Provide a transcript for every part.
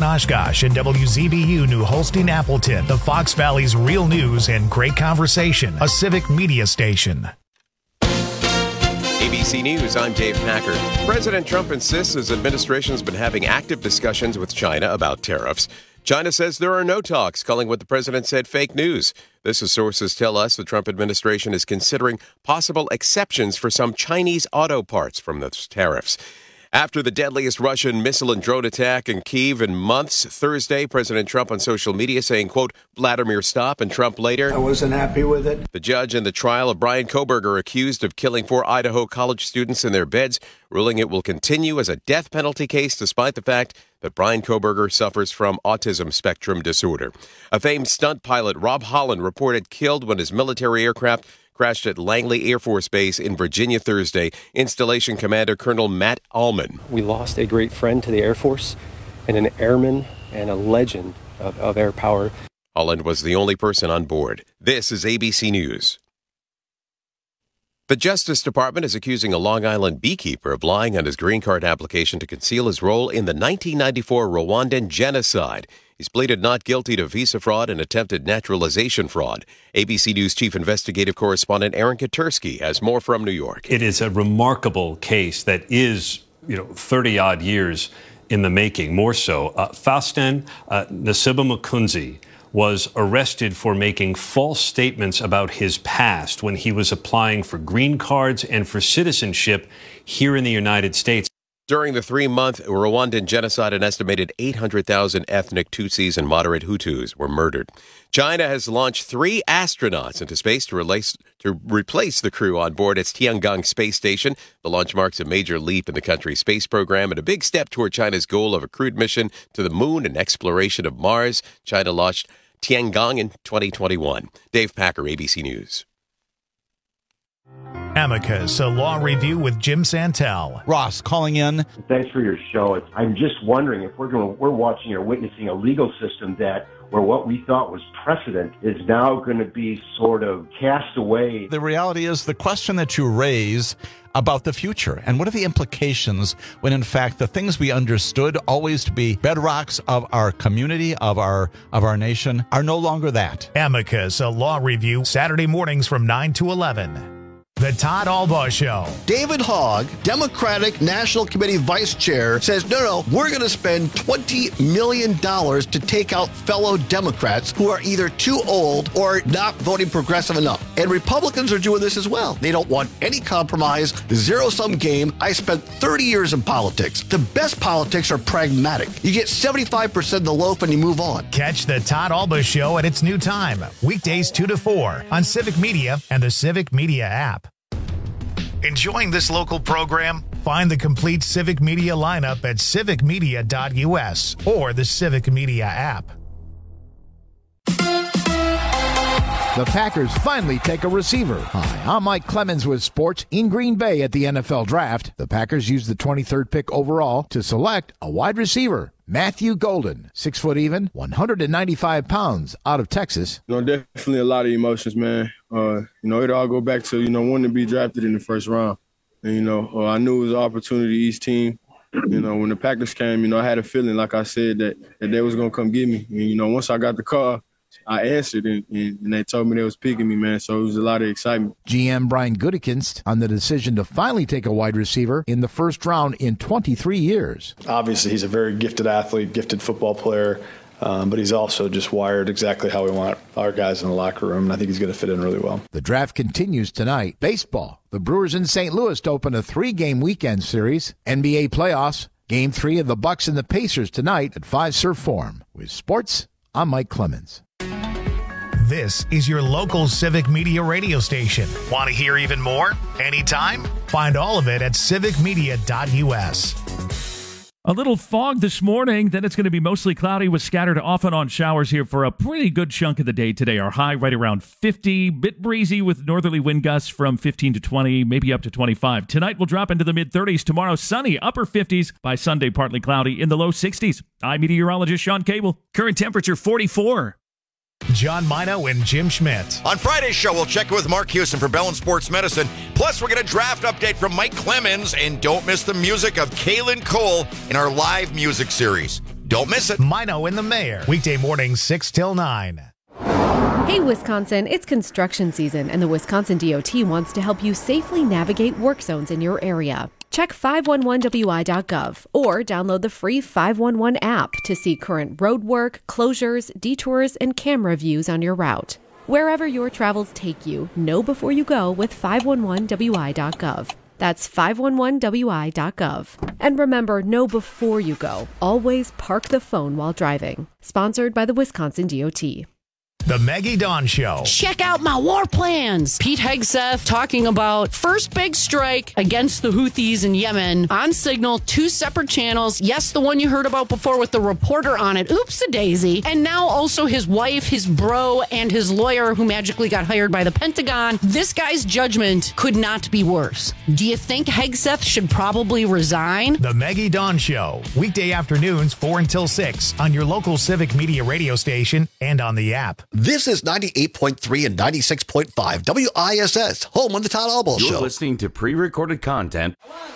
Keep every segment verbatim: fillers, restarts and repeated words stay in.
Oshkosh and W Z B U New Holstein Appleton, the Fox Valley's real news and great conversation, a civic media station. A B C News, I'm Dave Packer. President Trump insists his administration's been having active discussions with China about tariffs. China says there are no talks, calling what the president said fake news. This, as sources tell us, the Trump administration is considering possible exceptions for some Chinese auto parts from those tariffs. After the deadliest Russian missile and drone attack in Kyiv in months, Thursday, President Trump on social media saying, quote, Vladimir, stop, and Trump later. I wasn't happy with it. The judge in the trial of Bryan Kohberger, accused of killing four Idaho college students in their beds, ruling it will continue as a death penalty case despite the fact that Bryan Kohberger suffers from autism spectrum disorder. A famed stunt pilot, Rob Holland, reported killed when his military aircraft crashed at Langley Air Force Base in Virginia Thursday. Installation Commander Colonel Matt Allman. We lost a great friend to the Air Force and an airman and a legend of, of air power. Holland was the only person on board. This is A B C News. The Justice Department is accusing a Long Island beekeeper of lying on his green card application to conceal his role in the nineteen ninety-four Rwandan genocide. He's pleaded not guilty to visa fraud and attempted naturalization fraud. A B C News chief investigative correspondent Aaron Katersky has more from New York. It is a remarkable case that is, you know, thirty-odd years in the making, more so. Uh, Faustin uh, Nasiba Mukunzi was arrested for making false statements about his past when he was applying for green cards and for citizenship here in the United States. During the three-month Rwandan genocide, an estimated eight hundred thousand ethnic Tutsis and moderate Hutus were murdered. China has launched three astronauts into space to, replace, to replace the crew on board its Tiangong space station. The launch marks a major leap in the country's space program and a big step toward China's goal of a crewed mission to the moon and exploration of Mars. China launched Tiangong in twenty twenty-one. Dave Packer, A B C News. Amicus, a law review with Jim Santel. Ross calling in. Thanks for your show. I'm just wondering if we're going, we're watching or witnessing a legal system that where what we thought was precedent is now going to be sort of cast away. The reality is the question that you raise about the future and what are the implications when in fact the things we understood always to be bedrocks of our community, of our of our nation, are no longer that. Amicus, a law review, Saturday mornings from nine to eleven. The Todd Albaugh Show. David Hogg, Democratic National Committee Vice Chair, says, no, no, we're going to spend twenty million dollars to take out fellow Democrats who are either too old or not voting progressive enough. And Republicans are doing this as well. They don't want any compromise, zero-sum game. I spent thirty years in politics. The best politics are pragmatic. You get seventy-five percent of the loaf and you move on. Catch the Todd Albaugh Show at its new time, weekdays two to four on Civic Media and the Civic Media app. Enjoying this local program? Find the complete Civic Media lineup at civic media dot u s or the Civic Media app. The Packers finally take a receiver. Hi, I'm Mike Clemens with sports. In Green Bay at the N F L Draft, the Packers used the twenty-third pick overall to select a wide receiver. Matthew Golden, six foot even, one hundred ninety-five pounds, out of Texas. You know, definitely a lot of emotions, man. Uh, you know, it all go back to, you know, wanting to be drafted in the first round. And, you know, uh, I knew it was an opportunity each team. You know, when the Packers came, you know, I had a feeling, like I said, that, that they was going to come get me. And, you know, once I got the call, I answered, and, and, and they told me they was picking me, man. So it was a lot of excitement. G M Brian Gutekunst on the decision to finally take a wide receiver in the first round in twenty-three years. Obviously, he's a very gifted athlete, gifted football player, um, but he's also just wired exactly how we want our guys in the locker room, and I think he's going to fit in really well. The draft continues tonight. Baseball. The Brewers in Saint Louis to open a three-game weekend series. N B A playoffs. Game three of the Bucks and the Pacers tonight at Five Surf Forum. With sports, I'm Mike Clemens. This is your local Civic Media radio station. Want to hear even more? Anytime? Find all of it at civic media dot u s. A little fog this morning, then it's going to be mostly cloudy with scattered off and on showers here for a pretty good chunk of the day today. Our high right around fifty, bit breezy with northerly wind gusts from fifteen to twenty, maybe up to twenty-five. Tonight we'll drop into the mid-thirties. Tomorrow sunny, upper fifties. By Sunday partly cloudy in the low sixties. I'm meteorologist Sean Cable. Current temperature forty-four. John Mino and Jim Schmidt. On Friday's show, we'll check in with Mark Houston for Bell and Sports Medicine. Plus, we'll get a draft update from Mike Clemens. And don't miss the music of Kalen Cole in our live music series. Don't miss it. Mino and the Mayor, weekday mornings six till nine. Hey, Wisconsin, it's construction season, and the Wisconsin D O T wants to help you safely navigate work zones in your area. Check five one one W I dot gov or download the free five one one app to see current road work, closures, detours, and camera views on your route. Wherever your travels take you, know before you go with five one one W I dot gov. That's five one one W I dot gov. And remember, know before you go. Always park the phone while driving. Sponsored by the Wisconsin D O T. The Maggie Dawn Show. Check out my war plans. Pete Hegseth talking about first big strike against the Houthis in Yemen on Signal, two separate channels. Yes, the one you heard about before with the reporter on it. Oops-a-daisy. And now also his wife, his bro, and his lawyer who magically got hired by the Pentagon. This guy's judgment could not be worse. Do you think Hegseth should probably resign? The Maggie Dawn Show. Weekday afternoons four until six on your local Civic Media radio station and on the app. This is ninety-eight point three and ninety-six point five W I S S, home of the Todd Albo Show. You're listening to pre-recorded content.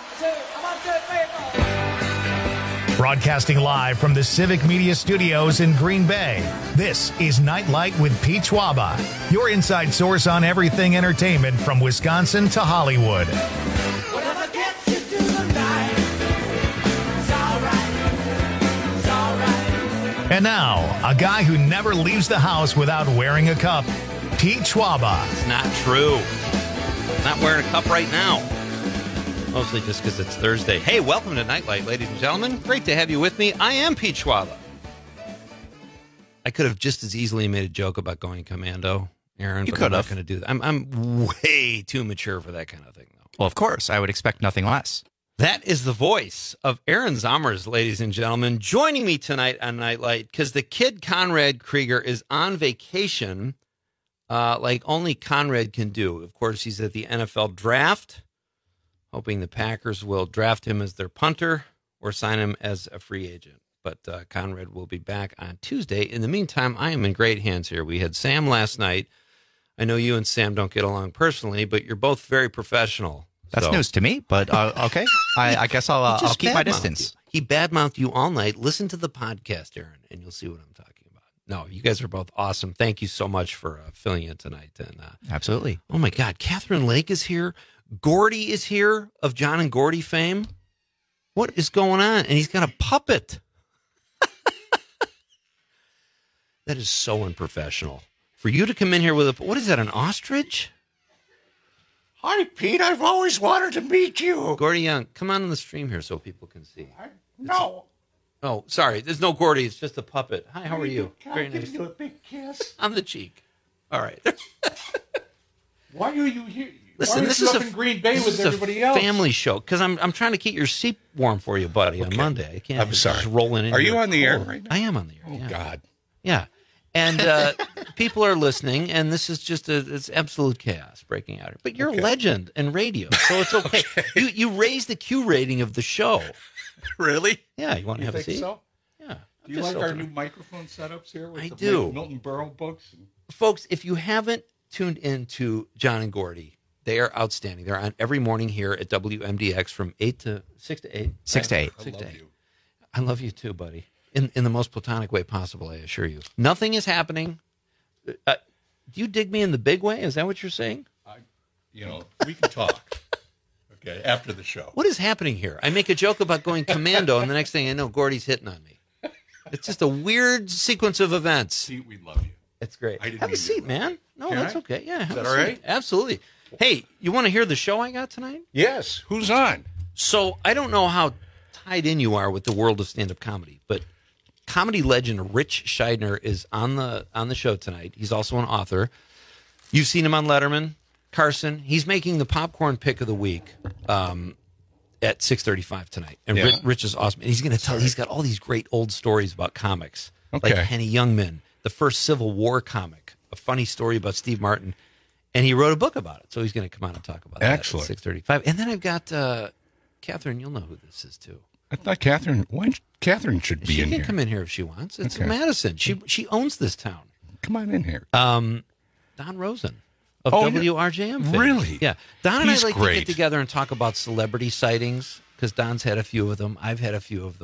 Broadcasting live from the Civic Media Studios in Green Bay, this is Nightlight with Pete Schwaba, your inside source on everything entertainment from Wisconsin to Hollywood. And now, a guy who never leaves the house without wearing a cup, Pete Schwaba. It's not true. Not wearing a cup right now. Mostly just because it's Thursday. Hey, welcome to Nightlight, ladies and gentlemen. Great to have you with me. I am Pete Schwaba. I could have just as easily made a joke about going commando, Aaron, you but could I'm have. not going to do that. I'm, I'm way too mature for that kind of thing, though. Well, of course. I would expect nothing less. That is the voice of Aaron Zommers, ladies and gentlemen, joining me tonight on Nightlight because the kid Conrad Krieger is on vacation uh, like only Conrad can do. Of course, he's at the N F L draft, hoping the Packers will draft him as their punter or sign him as a free agent. But uh, Conrad will be back on Tuesday. In the meantime, I am in great hands here. We had Sam last night. I know you and Sam don't get along personally, but you're both very professional. That's so. news to me, but uh, okay. I, I guess I'll, uh, I'll keep my distance. You. He badmouthed you all night. Listen to the podcast, Aaron, and you'll see what I'm talking about. No, you guys are both awesome. Thank you so much for uh, filling in tonight. And uh, Absolutely. Oh, my God. Catherine Lake is here. Gordy is here of John and Gordy fame. What is going on? And he's got a puppet. That is so unprofessional. For you to come in here with a, what is that, an ostrich? Hi, Pete. I've always wanted to meet you. Gordy Young, come on in the stream here so people can see. I, no. Oh, sorry. There's no Gordy. It's just a puppet. Hi, how are you? Can Very I give nice. you a big kiss? On the cheek. All right. Why are you here? Listen, Why this are you is up a in Green Bay this with is everybody a else. family show because I'm I'm trying to keep your seat warm for you, buddy, on Monday. I can't. I'm sorry. Just rolling in. Are here you on the cold. air right now? I am on the air. Oh yeah. God. Yeah. And uh, people are listening, and this is just a it's absolute chaos breaking out. But you're Okay. a legend in radio, so it's okay. Okay. You you raised the Q rating of the show. Really? Yeah, you want to You have a think seat? so? Yeah. Do you Just like our open new it. microphone setups here with I the do. Mil- Milton Berle books? Folks, if you haven't tuned into John and Gordy, they are outstanding. They're on every morning here at W M D X from eight to six to eight. Six to eight. I Six to love eight. you. I love you too, buddy. In in the most platonic way possible, I assure you. Nothing is happening. Uh, do you dig me in the big way? Is that what you're saying? I, you know, we can talk. Okay, after the show. What is happening here? I make a joke about going commando, and the next thing I know, Gordy's hitting on me. It's just a weird sequence of events. Pete, we love you. It's great. I didn't Have a mean seat, to. man. No, Can that's I? okay. Yeah, have that a all seat. right? Absolutely. Hey, you want to hear the show I got tonight? Yes. Who's on? So I don't know how tied in you are with the world of stand-up comedy, but comedy legend Rich Scheidner is on the on the show tonight. He's also an author. You've seen him on Letterman, Carson. He's making the popcorn pick of the week um, at six thirty-five tonight. And Yeah. Rich, Rich is awesome. And he's going to tell. He's got all these great old stories about comics, Okay. like Henny Youngman, the first Civil War comic, a funny story about Steve Martin, and he wrote a book about it. So he's going to come on and talk about Excellent. that at six thirty-five. And then I've got uh, Catherine. You'll know who this is too. I thought Catherine. When Catherine should be She in can here. come in here if she wants. It's Okay. Madison. She she owns this town. Come on in here. Um, Don Rosen of Oh, yeah. W R J M. fame. Really? Yeah. Don and He's I like to great. get together and talk about celebrity sightings because Don's had a few of them. I've had a few of them.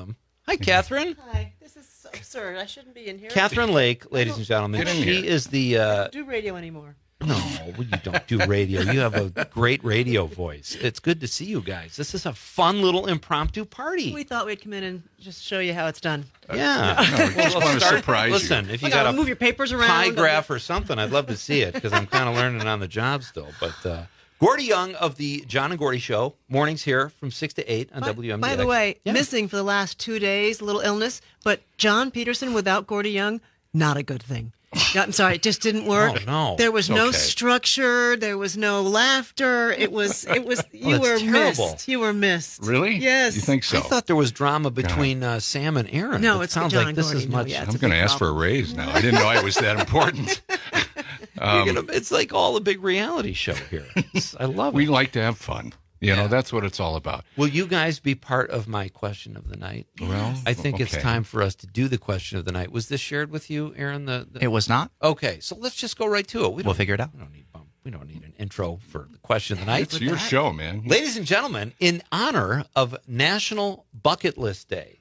Hi, Catherine. Hi. This is so absurd. I shouldn't be in here. Catherine Lake, ladies and gentlemen. Get in She here. is the. I Uh, don't do radio anymore. no, you don't do radio. You have a great radio voice. It's good to see you guys. This is a fun little impromptu party. We thought we'd come in and just show you how it's done. Yeah. No, we just want to start- surprise you. Listen, if you Look, got I'll a move your papers around. pie graph or something, I'd love to see it because I'm kind of learning on the job still. But uh, Gordy Young of the John and Gordy Show, mornings here from six to eight on By, W M D X. by the way, Yeah. missing for the last two days, a little illness, but John Peterson without Gordy Young, not a good thing. Yeah, I'm sorry, it just didn't work. Oh, no. There was It's no okay. structure. There was no laughter. It was, it was, you that's were terrible. missed. You were missed. Really? Yes. You think so? I thought there was drama between uh, Sam and Aaron. No, It it's sounds John like this Gordy. is No, much. yeah, it's I'm a going to big ask for a raise now. I didn't know I was that important. You're Um, gonna- it's like all a big reality show here. It's- I love it. we like to have fun. You know, that's what it's all about. Will you guys be part of my question of the night? Well, I think it's okay. time for us to do the question of the night. Was this shared with you, Aaron? The, the... It was not. Okay, so let's just go right to it. We We'll don't- figure it out. We don't need bump. We don't need an intro for the question of the night. It's your show, man. Ladies and gentlemen, in honor of National Bucket List Day,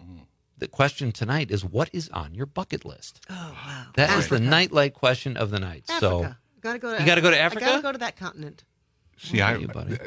the question tonight is, what is on your bucket list? Oh, wow. That is Africa. the nightlight question of the night. So Africa. Gotta go to You gotta go to I Africa? gotta go to that continent. See, I,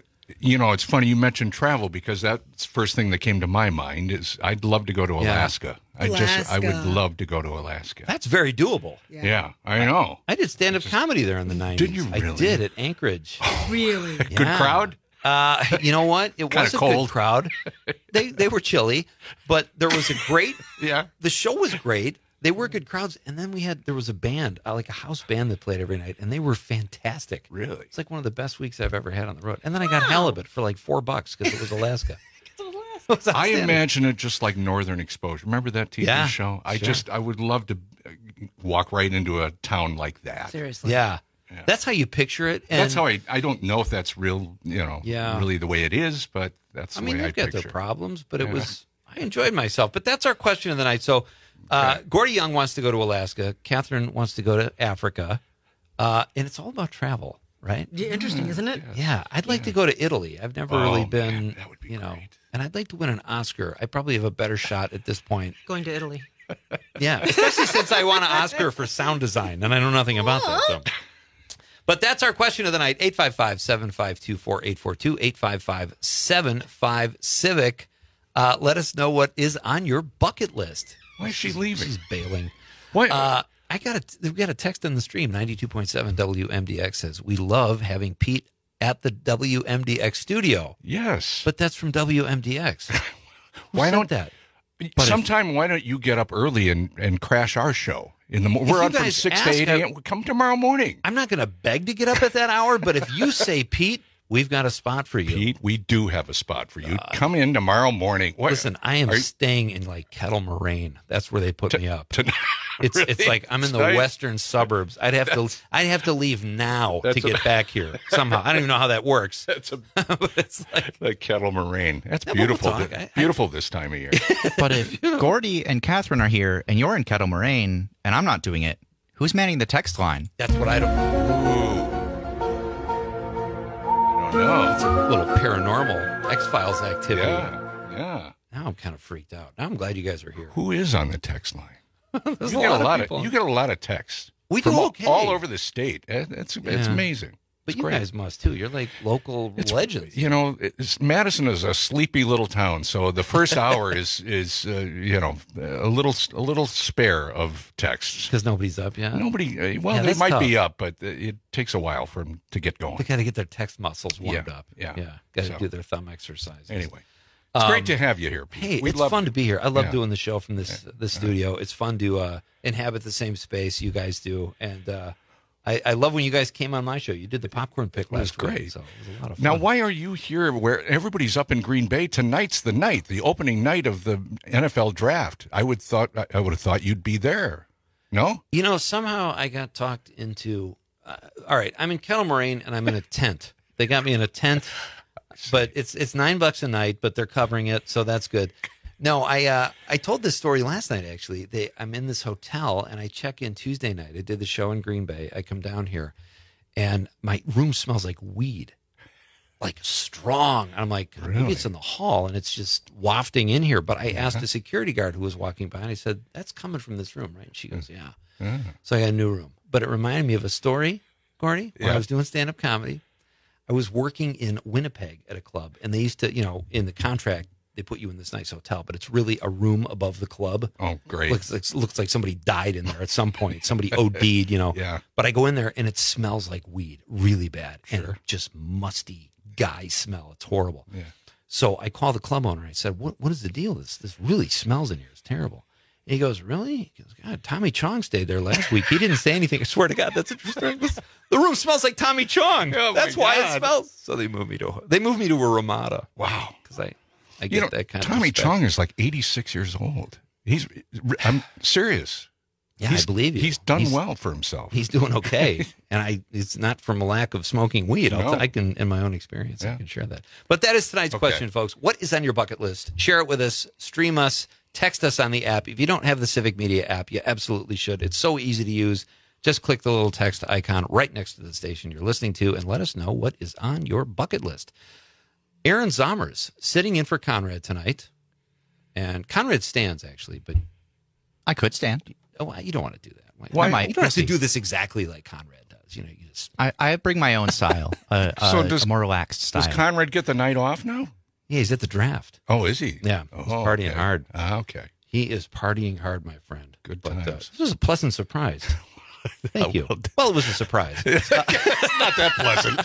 you know, it's funny you mentioned travel because that's the first thing that came to my mind is I'd love to go to Yeah. Alaska. I just, I would Alaska. love to go to Alaska. That's very doable. Yeah, I know. I did stand-up comedy there in the nineties. Did you I really? did at Anchorage. Really? Good crowd? Uh, you know what? It Kinda was a cold. good crowd. They they were chilly, but there was a great. Yeah. The show was great. They were good crowds, and then we had there was a band, uh, like a house band that played every night, and they were fantastic. Really? It's like one of the best weeks I've ever had on the road. And then I got halibut for like four bucks because it was Alaska. It was I outstanding. imagine it just like Northern Exposure. Remember that T V Yeah, show? I sure. just, I would love to uh, walk right into a town like that. Seriously. Yeah. That's how you picture it. And That's how I, I don't know if that's real, you know, Yeah. really the way it is, but that's the I mean, way I they've got picture their it. problems, but it Yeah. was I enjoyed myself. But that's our question of the night. So, uh, Gordy Young wants to go to Alaska. Catherine wants to go to Africa, uh, and it's all about travel, right? Yeah, interesting, isn't it? Yeah, I'd like to go to Italy. I've never Oh, really man, been, you know, and I'd like to win an Oscar. I probably have a better shot at this point. Going to Italy. Yeah, especially since I won an Oscar for sound design, and I know nothing about that. So. But that's our question of the night. eight five five, seven five two, four eight four two, eight five five, seven five, Civic. Uh, let us know what is on your bucket list. Why is she leaving? She's bailing. What? Uh, I got a, we got a text on the stream. ninety-two point seven W M D X says, we love having Pete at the W M D X studio. Yes. But that's from W M D X. Why said don't that? But if- Sometime, why don't you get up early and, and crash our show in the mo- If We're you on from guys six to ask, eight I- a.m. Come tomorrow morning. I'm not going to beg to get up at that hour, but if you say, Pete, we've got a spot for you. Pete, we do have a spot for you. Come in tomorrow morning. What, Listen, I am are you- staying in like Kettle Moraine. That's where they put me up. to- It's Really? it's like I'm in the Nice. western suburbs. I'd have to I'd have to leave now to That's get a- back here somehow. I don't even know how that works. That's a but it's like the Kettle Moraine. That's Yeah, we'll beautiful. talk. I- I- beautiful this time of year. But if Gordy and Catherine are here and you're in Kettle Moraine and I'm not doing it, who's manning the text line? that's what I don't I don't know. It's a little paranormal X-Files activity. Yeah, yeah. Now I'm kind of freaked out. Now I'm glad you guys are here. Who is on the text line? There's you a get lot a lot of of, people. you get a lot of texts. We from do all, okay. all over the state. It- It's it's Yeah. amazing. But It's you great. guys must too. You're like local It's, legends. You know, it's, Madison is a sleepy little town, so the first hour is is uh, you know a little a little spare of texts because nobody's up yet. Nobody. Uh, well, Yeah, they that's might be tough. up, but it takes a while for them to get going. They got to get their text muscles warmed Yeah, up. yeah. yeah. Got to So- do their thumb exercises. Anyway, it's Um, great to have you here, Pete. Hey, We it's love- fun to be here. I love Yeah. doing the show from this this studio. It's fun to uh, inhabit the same space you guys do, and uh, I, I love when you guys came on my show. You did the popcorn pick It was last week, great. so it was a lot of fun. Now, why are you here where everybody's up in Green Bay? Tonight's the night, the opening night of the N F L draft. I would thought I would have thought you'd be there. No? You know, somehow I got talked into. Uh, all right, I'm in Kettle Moraine and I'm in a tent. They got me in a tent, but it's it's nine bucks a night, but they're covering it, so that's good. No, I uh, I told this story last night. Actually, they I'm in this hotel and I check in Tuesday night. I did the show in Green Bay. I come down here, and my room smells like weed. like strong. I'm like, Really? maybe it's in the hall and it's just wafting in here. But I asked a security guard who was walking by and I said, that's coming from this room, right? And she goes, yeah. Yeah. So I got a new room. But it reminded me of a story, Gordy, when Yeah. I was doing stand-up comedy. I was working in Winnipeg at a club, and they used to, you know, in the contract, they put you in this nice hotel, but it's really a room above the club. Oh, great. Looks like, looks like somebody died in there at some point. Somebody OD'd, you know. Yeah. But I go in there, and it smells like weed, really bad. Sure. And just musty guy smell. It's horrible. Yeah. So I called the club owner. I said, what What is the deal? This this really smells in here. It's terrible. And he goes, really? He goes, God, Tommy Chong stayed there last week. He didn't say anything. I swear to God, that's interesting. The room smells like Tommy Chong. Oh, that's my why God. it smells. So they moved me to a, they moved me to a Ramada. Wow. Because I, I get You know, that kind of Tommy respect. Chong is like eighty-six years old. He's, I'm serious. Yeah, He's- I believe you. He's done He's- well for himself. He's doing okay, and I it's not from a lack of smoking weed. I'll No. t- I can, in my own experience, I Yeah. can share that. But that is tonight's Okay. question, folks. What is on your bucket list? Share it with us. Stream us. Text us on the app. If you don't have the Civic Media app, you absolutely should. It's so easy to use. Just click the little text icon right next to the station you're listening to, and let us know what is on your bucket list. Aaron Zomers sitting in for Conrad tonight, and Conrad stands actually, but I could stand. oh, you don't want to do that. Why? Why might? You don't have to We'll see. do this exactly like Conrad does. You know, you just I, I bring my own style, uh, So uh, does- a more relaxed style. Does Conrad get the night off now? yeah, he's at the draft. Oh, is he? Yeah, he's Oh, partying okay. hard. Ah, okay. He is partying hard, my friend. Good But uh, times. this was a pleasant surprise. Thank you. Well, Well, it was a surprise. It's not that pleasant.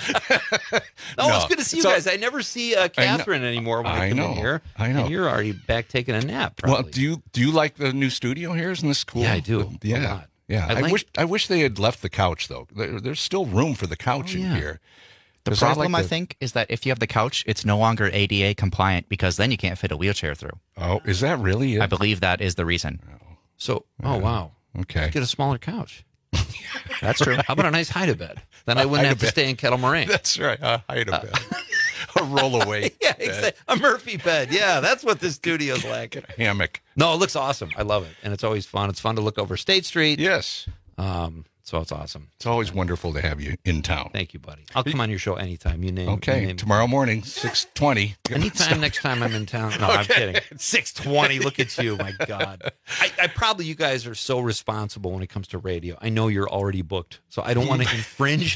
Oh, No. it's good to see you So- guys. I never see uh, Catherine anymore when I, I come know. in here. I know. And you're already back taking a nap. Probably. Well, do you do you like the new studio here? Isn't this cool? Yeah, I do. A Yeah, lot. yeah. I I, like- wish I wish they had left the couch though. There, there's still room for the couch Oh, in yeah. here. The 'Cause I problem, like I the- think, is that if you have the couch, it's no longer A D A compliant because then you can't fit a wheelchair through. Oh, is that really it? I believe that is the reason. So, oh wow. Okay. Get a smaller couch. That's true. How about a nice hide-a-bed? Then I wouldn't have to Hide-a-bed. stay in Kettle Moraine. That's right. Uh, hide a bed. A rollaway. Yeah, exactly. A Murphy bed. Yeah, that's what this studio's like. Hammock. No, it looks awesome. I love it, and it's always fun. It's fun to look over State Street. Yes. Um, so it's awesome. It's always wonderful to have you in town. Thank you, buddy. I'll come on your show anytime. You name. you Okay. name- Tomorrow morning, six twenty. Anytime next time I'm in town. No, I'm kidding. six twenty. Look at you. My God. I, I probably, you guys are so responsible when it comes to radio. I know you're already booked, so I don't want to infringe.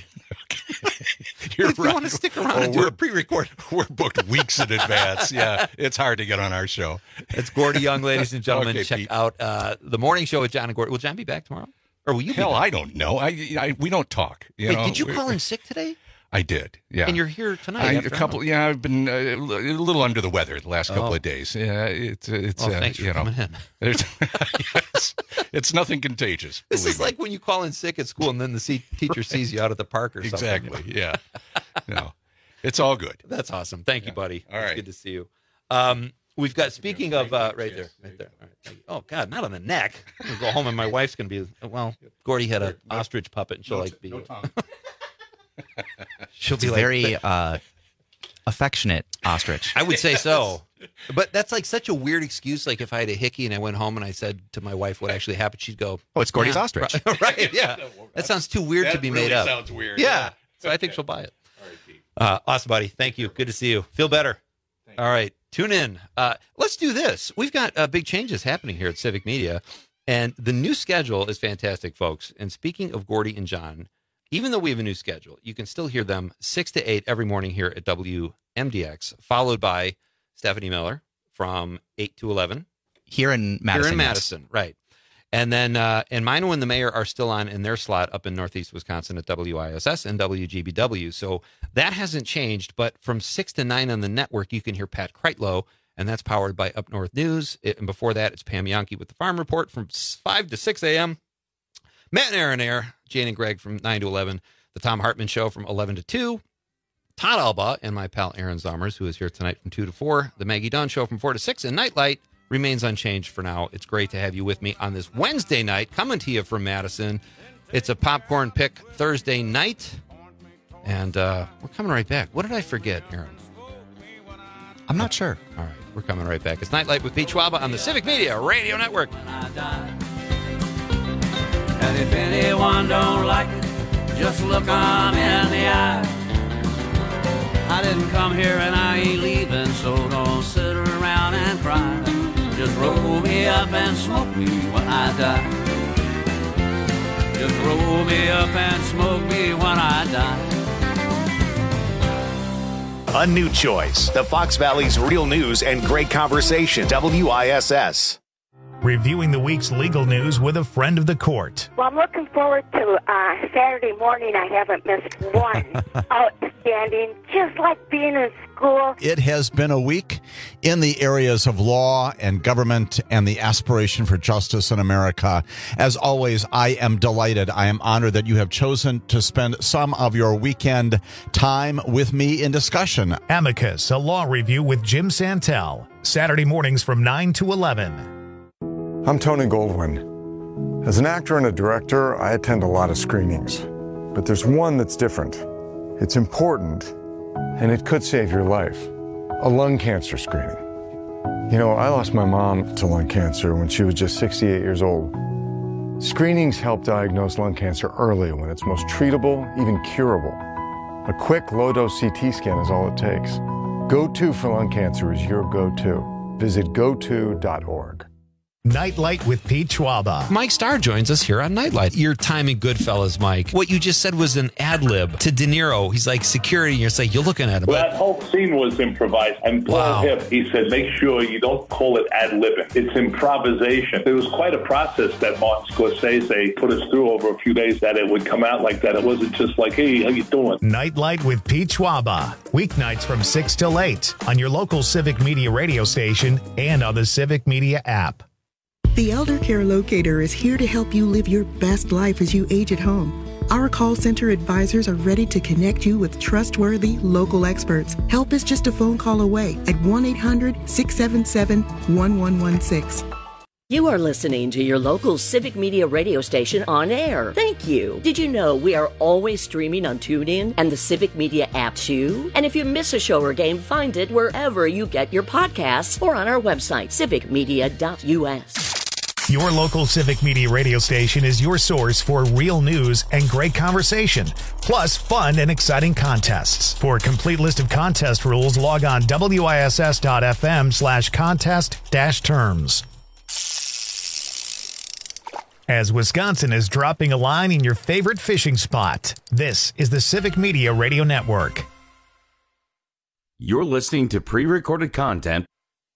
You're if you right. want to stick around Oh, and do we're- a pre-record. We're booked weeks in advance. Yeah. It's hard to get on our show. It's Gordy Young, ladies and gentlemen. Okay, Check Pete. out uh, the morning show with John and Gordy. Will John be back tomorrow? Or will you Hell, be back? I don't know. I, I we don't talk. You Wait, know? did you We- call in sick today? I did. Yeah. And you're here tonight. I, a after couple. hours. Yeah, I've been uh, a little under the weather the last couple Oh. of days. Yeah, it's it's. Oh, uh, thanks for you know, coming in. there's- yes, it's nothing contagious. This believe is me. like when you call in sick at school and then the se- teacher sees you out at the park or something. Exactly. Yeah. No, it's all good. That's awesome. Thank you, buddy. All It's right. good to see you. Um, we've got, speaking of, uh, right there, right there. All right. Thank you. Oh, God, not on the neck. I'm going to go home and my wife's going to be, well, Gordy had an ostrich puppet and she'll like be, she'll It's be a like, very uh, affectionate ostrich. I would say so. But that's like such a weird excuse. Like if I had a hickey and I went home and I said to my wife what actually happened, she'd go, Oh, it's Gordy's yeah, ostrich. Right, right, yeah. That sounds too weird to That be really made up. sounds weird. Yeah. So I think she'll buy it. Uh, awesome, buddy. Thank you. Good to see you. Feel better. All right. Tune in. Uh, let's do this. We've got uh, big changes happening here at Civic Media, and the new schedule is fantastic, folks. And speaking of Gordy and John, even though we have a new schedule, you can still hear them six to eight every morning here at W M D X, followed by Stephanie Miller from eight to eleven. Here in Madison. Here in yes. Madison, right. And then, uh, and Mino and the Mayor are still on in their slot up in Northeast Wisconsin at W I S S and W G B W. So that hasn't changed, but from six to nine on the network, you can hear Pat Kreitlow, and that's powered by Up North News. It, and before that, it's Pam Yankee with the Farm Report from five to six a.m. Matt and Aaron Air, Jane and Greg from nine to eleven. The Tom Hartman Show from eleven to two. Todd Alba and my pal Aaron Zomers, who is here tonight from two to four. The Maggie Dunn Show from four to six. And Nightlight remains unchanged for now. It's great to have you with me on this Wednesday night, coming to you from Madison. It's a popcorn pick Thursday night. And uh, we're coming right back. What did I forget, Aaron? I'm not sure. All right, we're coming right back. It's Nightlight with Pete Schwaba on the Civic Media Radio Network. And if anyone don't like it, just look 'em in the eye. I didn't come here and I ain't leaving, so don't sit around and cry. Just roll me up and smoke me when I die. Just roll me up and smoke me when I die. A new choice. The Fox Valley's real news and great conversation. W I S S. Reviewing the week's legal news with a friend of the court. Well, I'm looking forward to uh, Saturday morning. I haven't missed one. Outstanding. Just like being in school. It has been a week in the areas of law and government and the aspiration for justice in America. As always, I am delighted. I am honored that you have chosen to spend some of your weekend time with me in discussion. Amicus, a law review with Jim Santel. Saturday mornings from nine to eleven. I'm Tony Goldwyn. As an actor and a director, I attend a lot of screenings. But there's one that's different. It's important, and it could save your life. A lung cancer screening. You know, I lost my mom to lung cancer when she was just sixty-eight years old. Screenings help diagnose lung cancer early when it's most treatable, even curable. A quick, low-dose C T scan is all it takes. Go To for lung cancer is your go-to. Visit go to dot org. Nightlight with Pete Schwaba. Mike Starr joins us here on Nightlight. Your time in Goodfellas, Mike. What you just said was an ad lib to De Niro. He's like security, and you're like, you're looking at him. Well, that whole scene was improvised. And Paul Wow. Hip, he said, make sure you don't call it ad libbing. It's improvisation. It was quite a process that Martin Scorsese put us through over a few days that it would come out like that. It wasn't just like, hey, how you doing? Nightlight with Pete Schwaba. Weeknights from six till eight on your local Civic Media radio station and on the Civic Media app. The Elder Care Locator is here to help you live your best life as you age at home. Our call center advisors are ready to connect you with trustworthy local experts. Help is just a phone call away at one eight hundred, six seven seven, one one one six. You are listening to your local Civic Media radio station on air. Thank you. Did you know we are always streaming on TuneIn and the Civic Media app too? And if you miss a show or game, find it wherever you get your podcasts or on our website, civic media dot U S. Your local Civic Media radio station is your source for real news and great conversation, plus fun and exciting contests. For a complete list of contest rules, log on W I S S dot F M slash contest dash terms. As Wisconsin is dropping a line in your favorite fishing spot, this is the Civic Media Radio Network. You're listening to pre-recorded content.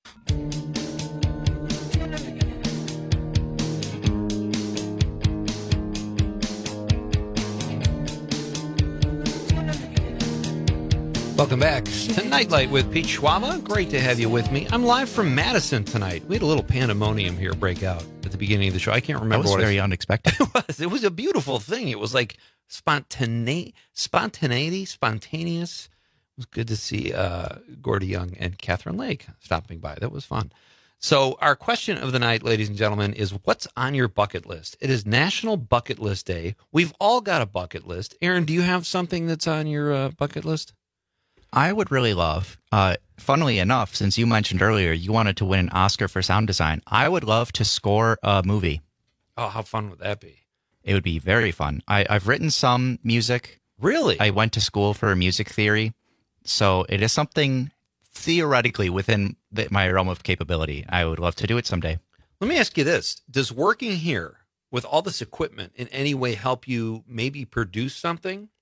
Welcome back to Nightlight with Pete Schwaba. Great to have you with me. I'm live from Madison tonight. We had a little pandemonium here break out at the beginning of the show. I can't remember That was what very it unexpected. It was. It was a beautiful thing. It was like spontane- spontaneity, spontaneous. It was good to see uh, Gordy Young and Catherine Lake stopping by. That was fun. So our question of the night, ladies and gentlemen, is what's on your bucket list? It is National Bucket List Day. We've all got a bucket list. Aaron, do you have something that's on your uh, bucket list? I would really love, uh, funnily enough, since you mentioned earlier you wanted to win an Oscar for sound design, I would love to score a movie. Oh, how fun would that be? It would be very fun. I, I've written some music. Really? I went to school for music theory, so it is something theoretically within the, my realm of capability. I would love to do it someday. Let me ask you this. Does working here with all this equipment in any way help you maybe produce something?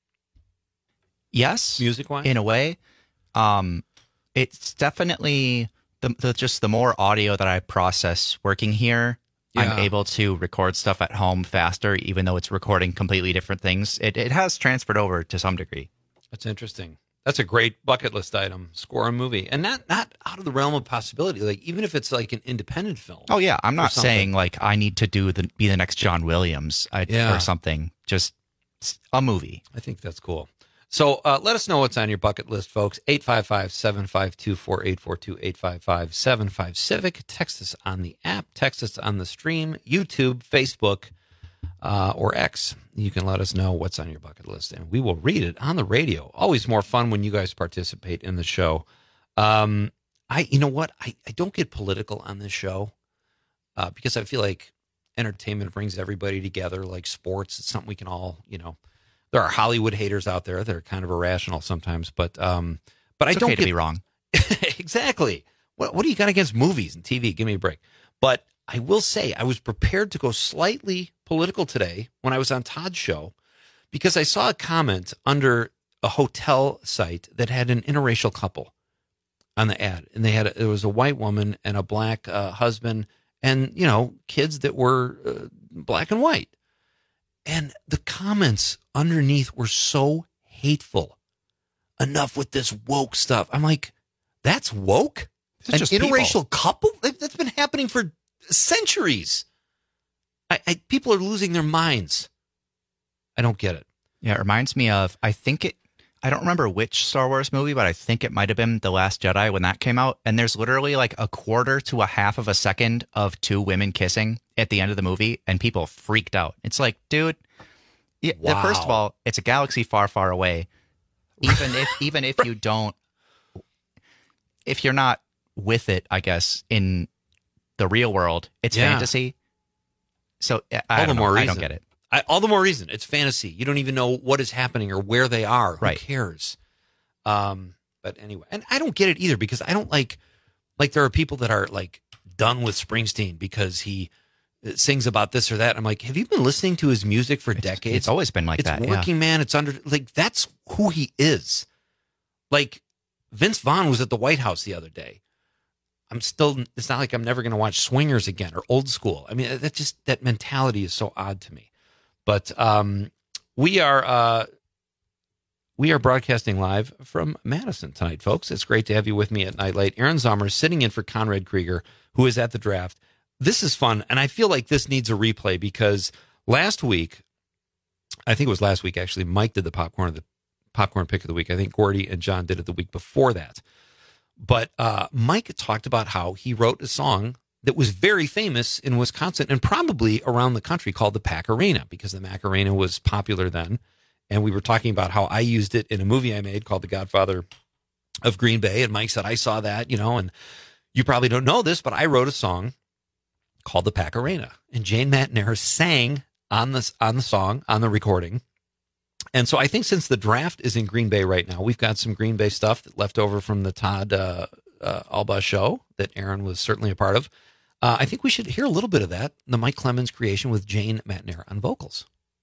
Yes, music-wise, in a way. Um, it's definitely the, the just the more audio that I process working here, Yeah. I'm able to record stuff at home faster, even though it's recording completely different things. It it has transferred over to some degree. That's interesting. That's a great bucket list item. Score a movie, and not not out of the realm of possibility. Like even if it's like an independent film. Oh yeah, I'm or not something. saying like I need to do the be the next John Williams I, Yeah. or something. Just a movie. I think that's cool. So uh, let us know what's on your bucket list, folks. eight five five, seven five two, four eight four two, eight five five, seven five Civic. Text us on the app. Text us on the stream, YouTube, Facebook, uh, or X. You can let us know what's on your bucket list, and we will read it on the radio. Always more fun when you guys participate in the show. Um, I, you know what? I, I don't get political on this show uh, because I feel like entertainment brings everybody together, like sports. It's something we can all, you know, there are Hollywood haters out there that are kind of irrational sometimes, but um, But it's I don't okay get, to be wrong. Exactly. What, what do you got against movies and T V? Give me a break. But I will say I was prepared to go slightly political today when I was on Todd's show because I saw a comment under a hotel site that had an interracial couple on the ad. And they had, a, there was a white woman and a black uh, husband and, you know, kids that were uh, black and white. And the comments underneath were so hateful. Enough with this woke stuff. I'm like, that's woke? An just interracial people. couple? That's been happening for centuries. I, I, people are losing their minds. I don't get it. Yeah, it reminds me of, I think it, I don't remember which Star Wars movie, but I think it might have been The Last Jedi when that came out. And there's literally like a quarter to a half of a second of two women kissing at the end of the movie, and people freaked out. It's like, dude, yeah, Wow. first of all, it's a galaxy far, far away. Even if even if you don't, if you're not with it, I guess, in the real world, it's Yeah. fantasy. So I, All I the don't know. more I reason. don't get it. I, all the more reason. It's fantasy. You don't even know what is happening or where they are. Who Right. cares? Um, but anyway, and I don't get it either because I don't like, like there are people that are like done with Springsteen because he sings about this or that. I'm like, have you been listening to his music for decades? It's always been like it's that. Working yeah. man. It's under like that's who he is. Like Vince Vaughn was at the White House the other day. I'm still. It's not like I'm never going to watch Swingers again or Old School. I mean, that just that mentality is so odd to me. But um, we are uh, we are broadcasting live from Madison tonight, folks. It's great to have you with me at Night Light. Aaron Zommer is sitting in for Conrad Krieger, who is at the draft. This is fun, and I feel like this needs a replay because last week, I think it was last week actually, Mike did the popcorn of the popcorn pick of the week. I think Gordy and John did it the week before that. But uh, Mike talked about how he wrote a song that was very famous in Wisconsin and probably around the country called the Pac-Arena because the Macarena was popular then. And we were talking about how I used it in a movie I made called The Godfather of Green Bay. And Mike said, I saw that, you know, and you probably don't know this, but I wrote a song called the Pac-Arena. And Jane McNair sang on this on the song, on the recording. And so I think since the draft is in Green Bay right now, we've got some Green Bay stuff that left over from the Todd uh, uh, Alba show that Aaron was certainly a part of. Uh, I think we should hear a little bit of that, the Mike Clemens creation with Jane McNair on vocals.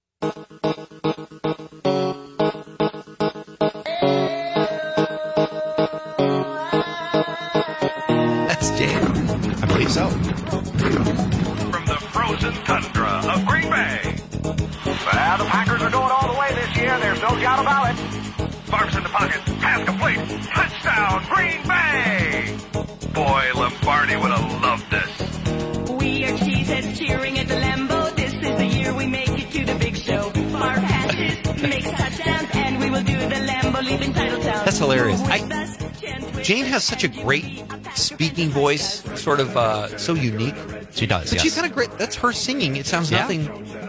That's Jane. I believe so. From the frozen tundra of Green Bay. Well, the Packers are going all the way this year. There's no doubt about it. Sparks in the pocket. Pass complete. Touchdown, Green Bay. Boy, Lombardi would have loved this. We are cheeseheads cheering at the Lambeau. This is the year we make it to the big show. Far passes, makes touchdowns, and we will do the Lambeau leaving title town. That's hilarious. I, Jane has such a great speaking voice, sort of uh, so unique. She does, But yes. she's got a great, that's her singing. It sounds Yeah. nothing.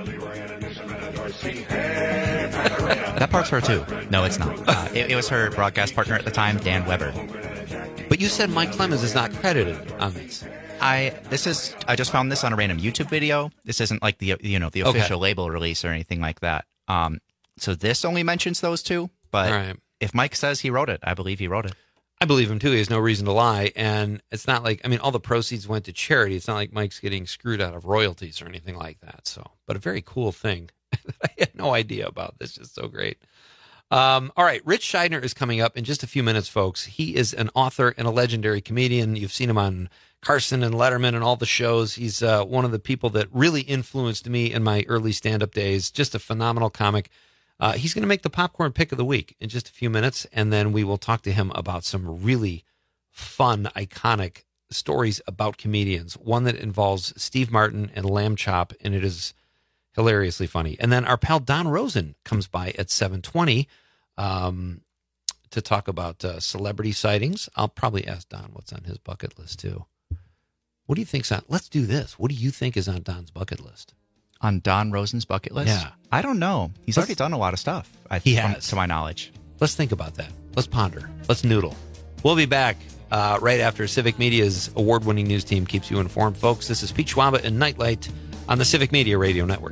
That part's her too. No, it's not. Uh, it, it was her broadcast partner at the time, Dan Weber. But you said Mike Clemens is not credited on this. I this is I just found this on a random YouTube video. This isn't like the you know the Okay. official label release or anything like that. Um, so this only mentions those two. But All right. if Mike says he wrote it, I believe he wrote it. I believe him too. He has no reason to lie. And it's not like, I mean, all the proceeds went to charity. It's not like Mike's getting screwed out of royalties or anything like that. So, but a very cool thing that I had no idea about. This is so great. Um, all right. Rich Scheidner is coming up in just a few minutes, folks. He is an author and a legendary comedian. You've seen him on Carson and Letterman and all the shows. He's uh, one of the people that really influenced me in my early stand-up days. Just a phenomenal comic. Uh, he's going to make the popcorn pick of the week in just a few minutes, and then we will talk to him about some really fun, iconic stories about comedians. One that involves Steve Martin and Lamb Chop, and it is hilariously funny. And then our pal Don Rosen comes by at seven twenty um, to talk about uh, celebrity sightings. I'll probably ask Don what's on his bucket list, too. What do you think's on? Let's do this. What do you think is on Don's bucket list? On Don Rosen's bucket list? Yeah. I don't know. He's Let's- already done a lot of stuff. I, He from- has. to my knowledge. Let's think about that. Let's ponder. Let's noodle. We'll be back uh, right after Civic Media's award-winning news team keeps you informed. Folks, this is Pete Schwaba and Nightlight on the Civic Media Radio Network.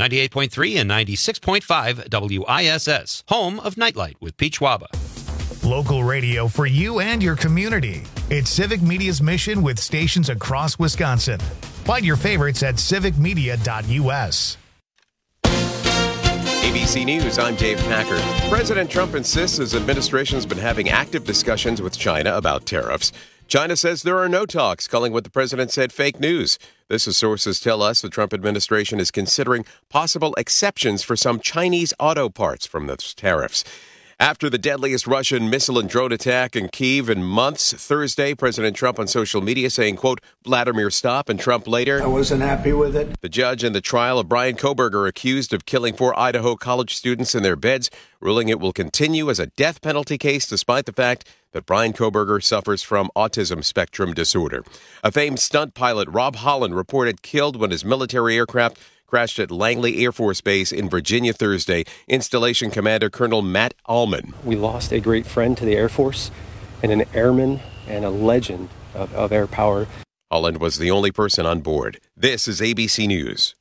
ninety-eight point three and ninety-six point five W I S S, home of Nightlight with Pete Schwaba. Local radio for you and your community. It's Civic Media's mission with stations across Wisconsin. Find your favorites at civic media dot U S. A B C News, I'm Dave Packard. President Trump insists his administration has been having active discussions with China about tariffs. China says there are no talks, calling what the president said fake news. This is sources tell us the Trump administration is considering possible exceptions for some Chinese auto parts from those tariffs. After the deadliest Russian missile and drone attack in Kyiv in months, Thursday, President Trump on social media saying, quote, Vladimir, stop, and Trump later. I wasn't happy with it. The judge in the trial of Brian Kohberger accused of killing four Idaho college students in their beds, ruling it will continue as a death penalty case despite the fact that Brian Kohberger suffers from autism spectrum disorder. A famed stunt pilot, Rob Holland, reported killed when his military aircraft crashed at Langley Air Force Base in Virginia Thursday. Installation Commander Colonel Matt Allman. We lost a great friend to the Air Force and an airman and a legend of, of air power. Holland was the only person on board. This is A B C News.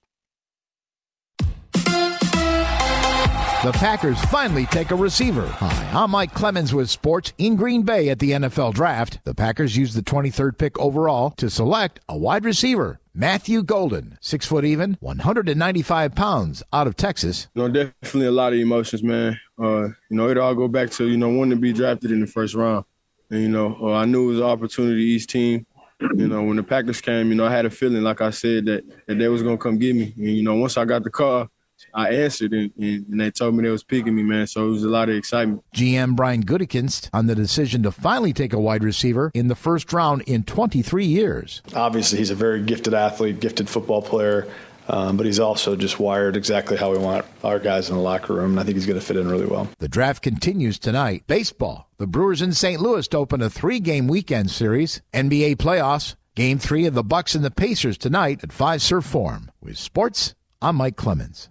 The Packers finally take a receiver. Hi, I'm Mike Clemens with sports in Green Bay at the N F L Draft. The Packers used the twenty-third pick overall to select a wide receiver. Matthew Golden, six foot even, one hundred ninety-five pounds, out of Texas. You know, definitely a lot of emotions, man. Uh, you know, it all go back to, you know, wanting to be drafted in the first round. And, you know, uh, I knew it was an opportunity each team. You know, when the Packers came, you know, I had a feeling, like I said, that, that they was going to come get me. And, you know, once I got the call, I answered, and, and they told me they was picking me, man. So it was a lot of excitement. G M Brian Gutekunst on the decision to finally take a wide receiver in the first round in twenty-three years. Obviously, he's a very gifted athlete, gifted football player, um, but he's also just wired exactly how we want our guys in the locker room, and I think he's going to fit in really well. The draft continues tonight. Baseball. The Brewers in Saint Louis to open a three-game weekend series. N B A playoffs. Game three of the Bucks and the Pacers tonight at five Surf Forum. With sports, I'm Mike Clemens.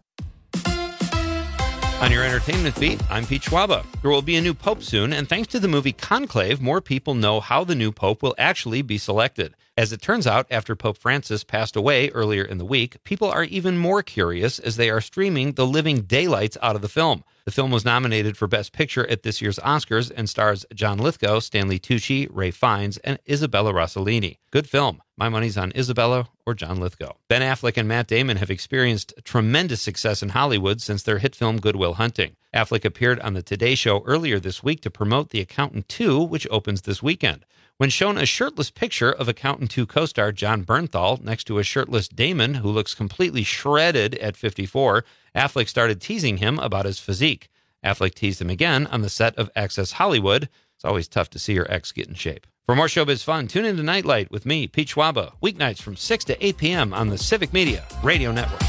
On your entertainment beat, I'm Pete Schwaba. There will be a new pope soon, and thanks to the movie Conclave, more people know how the new pope will actually be selected. As it turns out, after Pope Francis passed away earlier in the week, people are even more curious as they are streaming the living daylights out of the film. The film was nominated for Best Picture at this year's Oscars and stars John Lithgow, Stanley Tucci, Ray Fiennes, and Isabella Rossellini. Good film. My money's on Isabella or John Lithgow. Ben Affleck and Matt Damon have experienced tremendous success in Hollywood since their hit film Good Will Hunting. Affleck appeared on The Today Show earlier this week to promote The Accountant two, which opens this weekend. When shown a shirtless picture of Accountant two co-star John Bernthal next to a shirtless Damon who looks completely shredded at fifty-four, Affleck started teasing him about his physique. Affleck teased him again on the set of Access Hollywood. It's always tough to see your ex get in shape. For more showbiz fun, tune in to Nightlight with me, Pete Schwaba, weeknights from six to eight p.m. on the Civic Media Radio Network.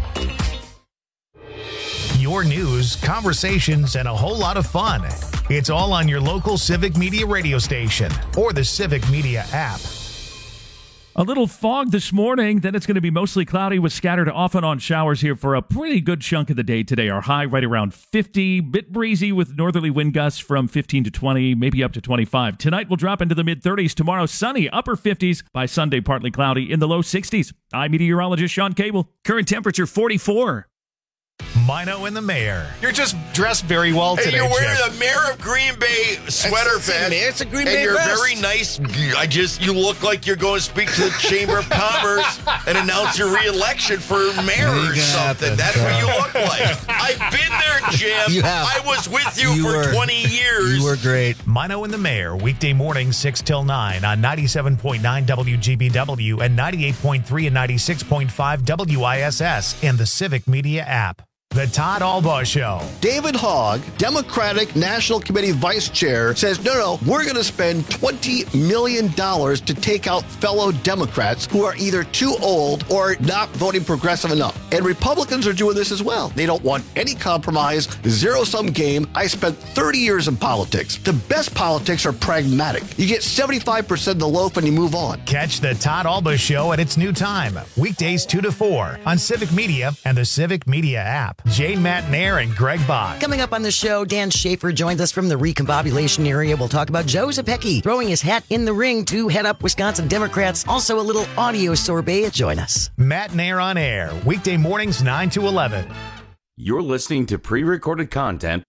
Your news, conversations, and a whole lot of fun. It's all on your local Civic Media radio station or the Civic Media app. A little fog this morning, then it's going to be mostly cloudy with scattered off and on showers here for a pretty good chunk of the day today. Our high right around fifty, bit breezy with northerly wind gusts from fifteen to twenty, maybe up to twenty-five. Tonight we'll drop into the mid-thirties. Tomorrow sunny, upper fifties. By Sunday partly cloudy in the low sixties. I'm meteorologist Sean Cable. Current temperature forty-four. Mino and the mayor. You're just dressed very well Hey, today, you're wearing Jeff. the Mayor of Green Bay sweater It's- vest. it's a Green and Bay you're vest. very nice. I just, you look like you're going to speak to the Chamber of Commerce and announce your re-election for mayor You or got something. this, That's what Jeff. you look like. I've been there, Jim. You have. I was with you, You for were- twenty years. You were great. Mino and the mayor, weekday morning, six till nine on ninety-seven point nine W G B W and ninety-eight point three and ninety-six point five W I S S and the Civic Media app. The Todd Albaugh Show. David Hogg, Democratic National Committee Vice Chair, says, no, no, we're going to spend twenty million dollars to take out fellow Democrats who are either too old or not voting progressive enough. And Republicans are doing this as well. They don't want any compromise, zero-sum game. I spent thirty years in politics. The best politics are pragmatic. You get seventy-five percent of the loaf and you move on. Catch the Todd Albaugh Show at its new time, weekdays two to four on Civic Media and the Civic Media app. app. Jane Matt Nair and Greg Bach. Coming up on the show, Dan Schaefer joins us from the recombobulation area. We'll talk about Joe Zepecki throwing his hat in the ring to head up Wisconsin Democrats. Also a little audio sorbet. Join us. Matt Nair on air, weekday mornings nine to eleven. You're listening to pre-recorded content.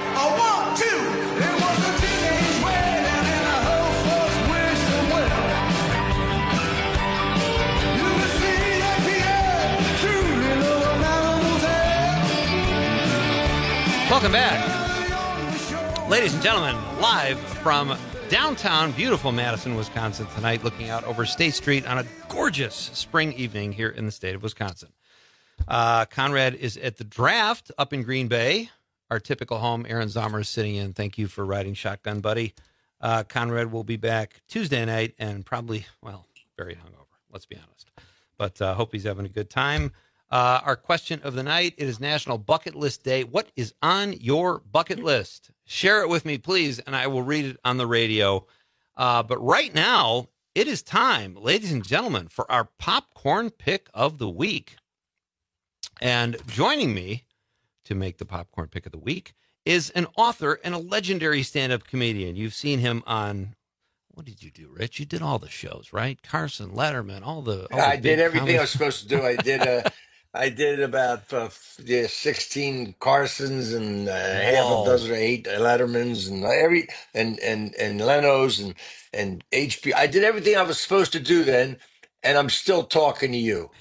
Welcome back. Ladies and gentlemen, live from downtown, beautiful Madison, Wisconsin tonight, looking out over State Street on a gorgeous spring evening here in the state of Wisconsin. Uh, Conrad is at the draft up in Green Bay, our typical home. Aaron Zomer is sitting in. Thank you for riding shotgun, buddy. Uh, Conrad will be back Tuesday night and probably, well, very hungover, let's be honest. But I uh, hope he's having a good time. Uh, our question of the night, it is National Bucket List Day. What is on your bucket list? Share it with me, please, and I will read it on the radio. Uh, but right now, it is time, ladies and gentlemen, for our popcorn pick of the week. And joining me to make the popcorn pick of the week is an author and a legendary stand-up comedian. You've seen him on, what did you do, Rich? You did all the shows, right? Carson, Letterman, all the. All the I did everything comedy. I was supposed to do. I did a. I did about uh, yeah, sixteen Carsons and uh, half a dozen or eight Lettermans and every and and and Leno's and and H B. I did everything I was supposed to do then, and I'm still talking to you.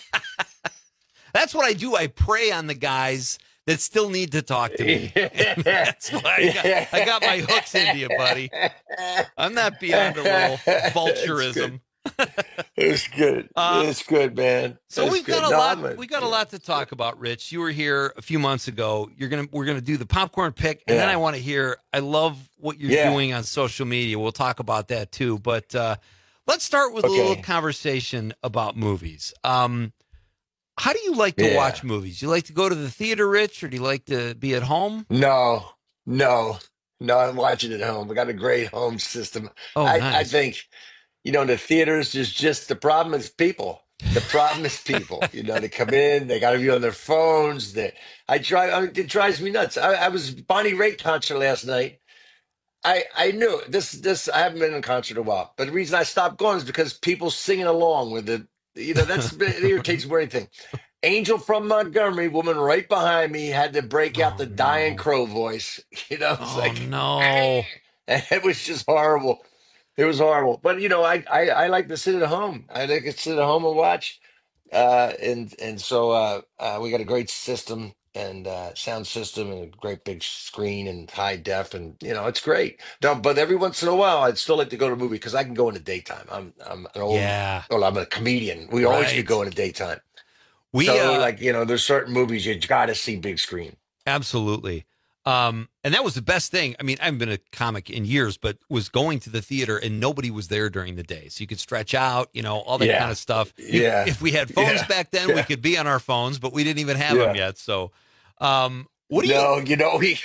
That's what I do. I prey on the guys that still need to talk to me. That's why I got, I got my hooks into you, buddy. I'm not beyond a little vulturism. It's good. Uh, it's good, man. So It's we've good. got a No, lot. I'm a- We got a lot to talk about, Rich. You were here a few months ago. You're gonna. We're gonna do the popcorn pick, and then Yeah. I want to hear. I love what you're Yeah. doing on social media. We'll talk about that too. But uh, let's start with a Okay. little conversation about movies. Um, how do you like to Yeah. watch movies? Do you like to go to the theater, Rich, or do you like to be at home? No, no, no. I'm watching it at home. We got a great home system. Oh, I, I nice. think, you know, the theaters is just the problem is people. The problem is people. You know, they come in, they got to be on their phones. They, I drive. I mean, it drives me nuts. I, I was Bonnie Raitt concert last night. I I knew this. This I haven't been in a concert in a while, but the reason I stopped going is because people singing along with it. You know, that's it irritates me more than anything. Angel from Montgomery, woman right behind me, had to break out the Diane Crow voice. You know, it's Oh like no! and it was just horrible. It was horrible. But you know, I, I I like to sit at home. I like to sit at home and watch. Uh, and and so uh, uh, we got a great system and uh, sound system and a great big screen and high def, and you know it's great. No, but every once in a while, I'd still like to go to a movie because I can go in the daytime. I'm I'm an old Yeah. well, I'm a comedian. We always Right. could go in the daytime. We so uh, like you know, there's certain movies you got to see big screen. Absolutely. Um, and that was the best thing. I mean, I haven't been a comic in years, but was going to the theater and nobody was there during the day. So you could stretch out, you know, all that Yeah. kind of stuff. You- Yeah. If we had phones Yeah. back then, we Yeah. could be on our phones, but we didn't even have Yeah. them yet. So, um, what do you, No, you know we.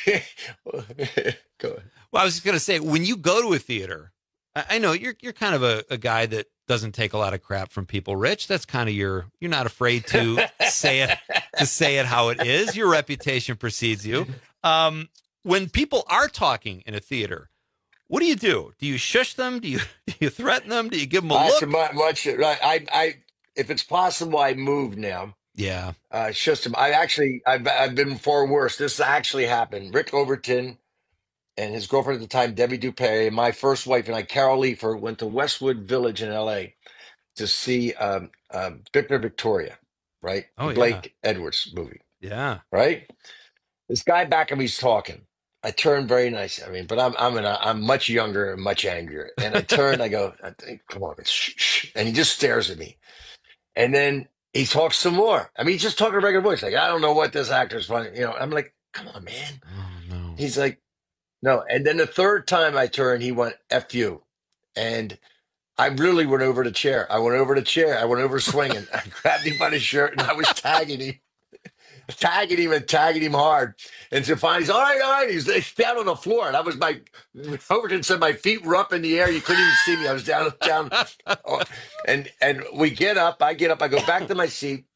Go ahead. well, I was just going to say, when you go to a theater, I, I know you're, you're kind of a, a guy that doesn't take a lot of crap from people, Rich. That's kind of your, you're not afraid to say it, to say it how it is. Your reputation precedes you. Um, when people are talking in a theater, what do you do? Do you shush them? Do you do you threaten them? Do you give them a That's look? mu- much. Right. I, I, if it's possible, I move now. Yeah. Uh, it's just, I actually, I've, I've been far worse. This actually happened. Rick Overton and his girlfriend at the time, Debbie Dupay, and my first wife and I, Carol Leifer, went to Westwood Village in L A to see um, uh, Victor Victoria, right? Oh, The yeah. Blake Edwards movie, Yeah. right? This guy back of me's talking. I turned very nice. I mean, but I'm I'm an, I'm much younger and much angrier. And I turned. I go, I think, come on, shh, shh. And he just stares at me. And then he talks some more. I mean, he's just talking a regular voice. Like, I don't know what this actor's funny. You know, I'm like, come on, man. Oh, no. He's like, no. And then the third time I turned, he went, F you. And I really went over the chair. I went over the chair. I went over swinging. I grabbed him by the shirt and I was tagging him. Tagging him and tagging him hard. And so finally, he's all right, all right. He's, he's down on the floor. And I was my, Overton said my feet were up in the air. You couldn't even see me. I was down, down. Oh, and, and we get up. I get up. I go back to my seat.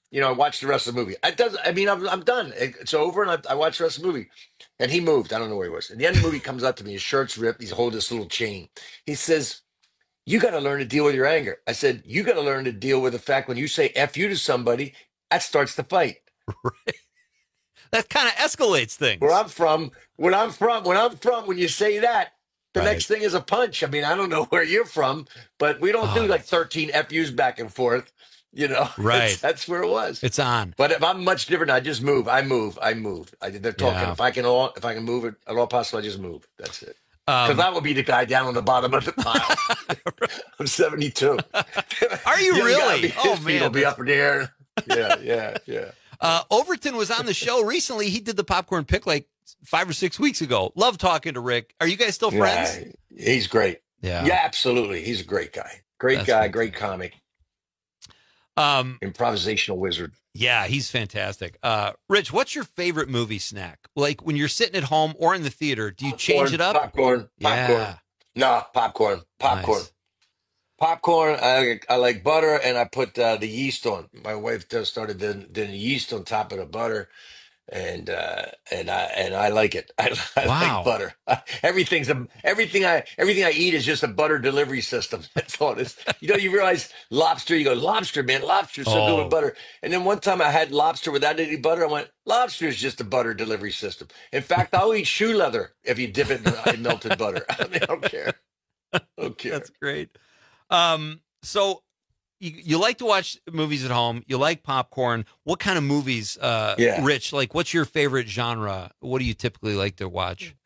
you know, I watched the rest of the movie. It does. I mean, I'm, I'm done. It's over, and I, I watched the rest of the movie. And he moved. I don't know where he was. And the end of the movie comes up to me. His shirt's ripped. He's holding this little chain. He says, "You got to learn to deal with your anger." I said, "You got to learn to deal with the fact when you say F you to somebody, that starts the fight." Right. That kind of escalates things. Where I'm from, when I'm from, when I'm from, when you say that, the Right. next thing is a punch. I mean, I don't know where you're from, but we don't Oh, do like thirteen F Us back and forth. You know, Right. That's, that's where it was. It's on. But if I'm much different, I just move. I move. I move. I, they're talking. Yeah. If I can, all, if I can move it at all possible, I just move. That's it. Because Um, I will be the guy down on the bottom of the pile. I'm seventy-two. Are you Young guy really? Be, Oh, his feet man, will be that's- up in the air. Yeah, yeah, yeah. Uh, Overton was on the show recently. He did the popcorn pick like five or six weeks ago. Love talking to Rick. Are you guys still friends? Yeah, he's great. Yeah. Yeah, absolutely. He's a great guy. Great That's guy, fantastic. great comic. Um, Improvisational wizard. Yeah, he's fantastic. Uh, Rich, what's your favorite movie snack? Like when you're sitting at home or in the theater, do you change it up? Popcorn. Popcorn. Yeah. No, popcorn. Popcorn. Nice. Popcorn. I I like butter, and I put uh, the yeast on. My wife just started the, the yeast on top of the butter, and uh, and I and I like it. I, I Wow. like butter. Everything's a, everything I everything I eat is just a butter delivery system. That's all it is. You know, you realize lobster. You go lobster, man. Lobster's so good Oh. with butter. And then one time I had lobster without any butter. I went, lobster is just a butter delivery system. In fact, I'll eat shoe leather if you dip it in, in melted butter. I mean, I don't care. I don't care. That's great. Um, so you, you like to watch movies at home. You like popcorn. What kind of movies, uh, Yeah. Rich, like what's your favorite genre? What do you typically like to watch?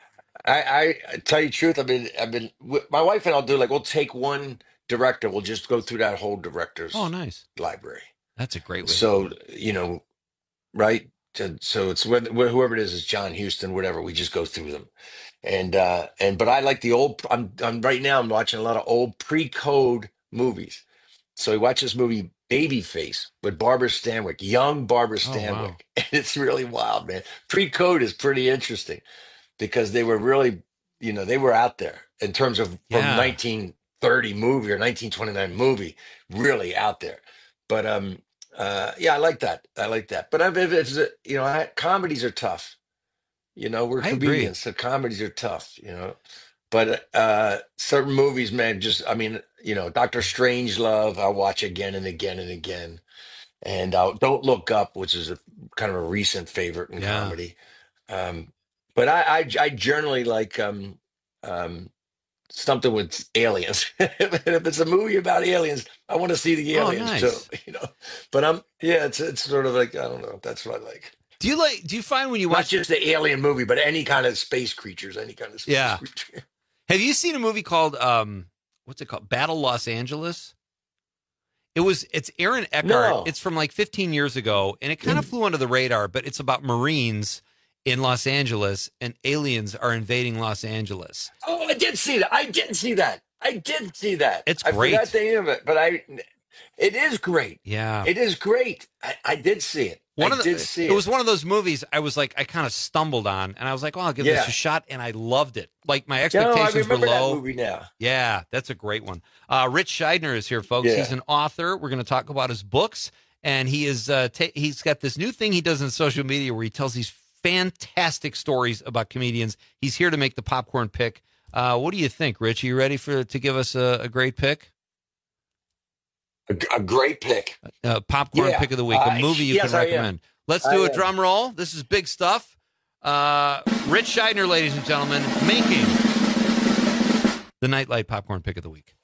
I, I, I tell you the truth. I've been, I've been, with my wife and I'll do like, we'll take one director. We'll just go through that whole director's Oh, nice. library. That's a great way. So, you know, right. To- So it's whether, whoever it is, is John Huston, whatever. We just go through them. And, uh, and, but I like the old, I'm, I'm right now, I'm watching a lot of old pre-code movies. So we watch this movie Babyface with Barbara Stanwyck, young Barbara Oh, Stanwyck. wow. And it's really wild, man. Pre-code is pretty interesting because they were really, you know, they were out there in terms of from Yeah. nineteen thirty movie or nineteen twenty-nine movie, really out there. But, um, uh, yeah, I like that. I like that. But if if it's, uh, you know, I, comedies are tough. You know, we're I agree. comedians, so comedies are tough, you know. But uh certain movies, man, just I mean, you know, Doctor Strangelove, I'll watch again and again and again. And uh, Don't Look Up, which is a kind of a recent favorite in Yeah. comedy. Um, but I, I I generally like um um something with aliens. And if it's a movie about aliens, I want to see the Oh, aliens nice. too, you know. But I'm yeah, it's it's sort of like I don't know, that's what I like. Do you like, do you find when you Not watch, just the alien movie, but any kind of space creatures, any kind of space Yeah. creature. have you seen a movie called, um, what's it called? Battle Los Angeles? It was, it's Aaron Eckhart. No. It's from like fifteen years ago and it kind of flew under the radar, but it's about Marines in Los Angeles and aliens are invading Los Angeles. Oh, I did see that. I did see that. I did see that. It's I great. forgot the name of it, but I. It is great. Yeah. It is great. I, I did see it. One I of the, did see it it. was one of those movies I was like, I kind of stumbled on and I was like, oh, I'll give Yeah. this a shot. And I loved it. Like my No, I expectations were remember that low. movie now. Yeah, that's a great one. Uh, Rich Scheidner is here, folks. Yeah. He's an author. We're going to talk about his books, and he is uh, ta- he's got this new thing he does in social media where he tells these fantastic stories about comedians. He's here to make the popcorn pick. Uh, what do you think, Rich? Are you ready for to give us a, a great pick? A, a great pick. Uh, popcorn Yeah. pick of the week, Uh, a movie you yes, can I am. recommend. Let's I do a am. drum roll. This is big stuff. Uh, Rich Scheidner, ladies and gentlemen, making the Nightlight popcorn pick of the week.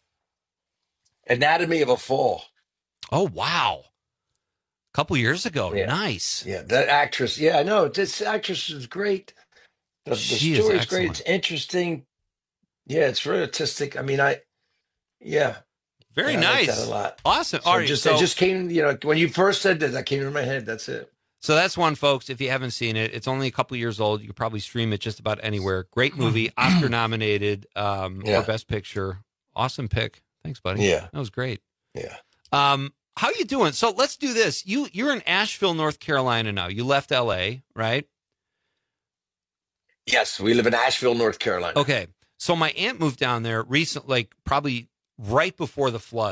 Anatomy of a Fall. Oh, wow. A couple years ago. Yeah. Nice. Yeah, that actress. Yeah, I know. This actress is great. The, the She is story's great. excellent. It's interesting. Yeah, it's very artistic. I mean, I. Yeah. Very Yeah, I like nice. that a lot. Awesome. So All right. just so, it just came. You know, when you first said that, that came into my head. That's it. so that's one, folks. If you haven't seen it, it's only a couple years old. You could probably stream it just about anywhere. Great movie, Oscar nominated um, Yeah. for Best Picture. Awesome pick. Thanks, buddy. Yeah. That was great. Yeah. Um, how you doing? So let's do this. You you're in Asheville, North Carolina now. You left L A, right? Yes, we live in Asheville, North Carolina. Okay. So my aunt moved down there recently, like probably right before the floods.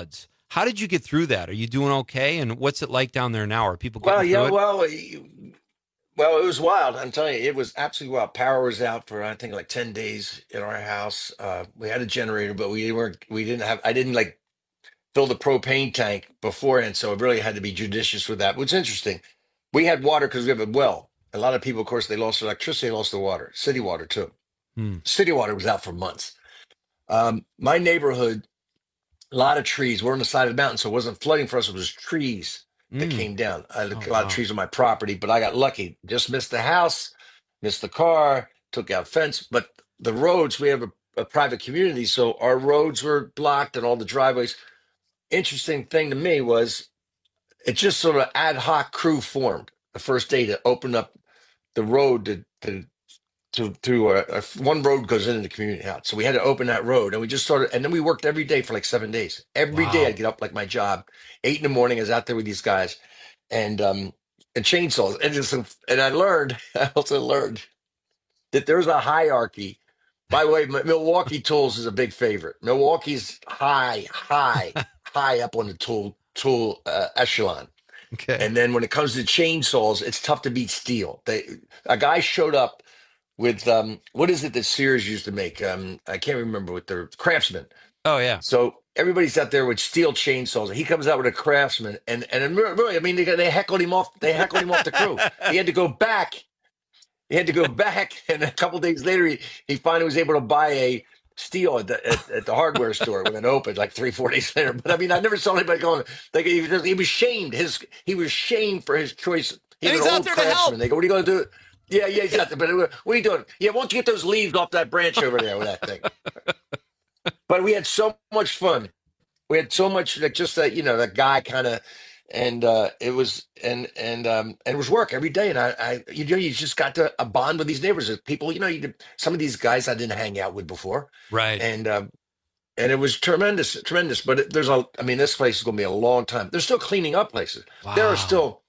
How did you get through that? Are you doing okay? And what's it like down there now? Are people getting Well, through yeah, it? well, you- well, it was wild. I'm telling you, it was absolutely wild. Power was out for I think like ten days in our house. Uh, we had a generator, but we weren't. We didn't have. I didn't like fill the propane tank beforehand, so I really had to be judicious with that. What's interesting, we had water because we have a well. A lot of people, of course, they lost electricity, they lost the water. City water too. Hmm. City water was out for months. Um, my neighborhood, a lot of trees. We're on the side of the mountain, so it wasn't flooding for us. It was trees that Mm. came down. I had Oh, a lot wow. of trees on my property, but I got lucky. Just missed the house, missed the car, took out fence. But the roads, we have a, a private community, so our roads were blocked and all the driveways. Interesting thing to me was it just sort of ad hoc crew formed the first day to open up the road to to to, to a, a, one road goes into the community house. So we had to open that road, and we just started, and then we worked every day for like seven days. Every day Wow. I'd get up like my job, eight in the morning. I was out there with these guys, and um and chainsaws, and just and I learned, I also learned that there's a hierarchy. By the way, M- Milwaukee Tools is a big favorite. Milwaukee's high, high, high up on the tool tool uh, echelon. Okay. And then when it comes to chainsaws, it's tough to beat steel. They a guy showed up with um what is it that Sears used to make? Um I can't remember what their Craftsman. Oh, yeah. So everybody's out there with steel chainsaws. He comes out with a Craftsman, and and really, I mean, they, they heckled him off. They heckled him off the crew. He had to go back. He had to go back, and a couple days later, he, he finally was able to buy a steel at the at, at the hardware store when it opened, like three four days later. But I mean, I never saw anybody going. Like he was, he was shamed. His he was shamed for his choice. He And was he's an out old there to help. Craftsman. They go, "What are you going to do?" Yeah, yeah, he's out there. But what are you doing? Yeah, why don't you get those leaves off that branch over there with that thing? But we had so much fun. We had so much like just that, you know, that guy kind of, and uh, it was and and um and it was work every day. And I, I you know, you just got to a bond with these neighbors, people. You know, you some of these guys I didn't hang out with before, Right. and um, and it was tremendous, tremendous. But it, there's a, I mean, this place is going to be a long time. They're still cleaning up places. There Wow. are still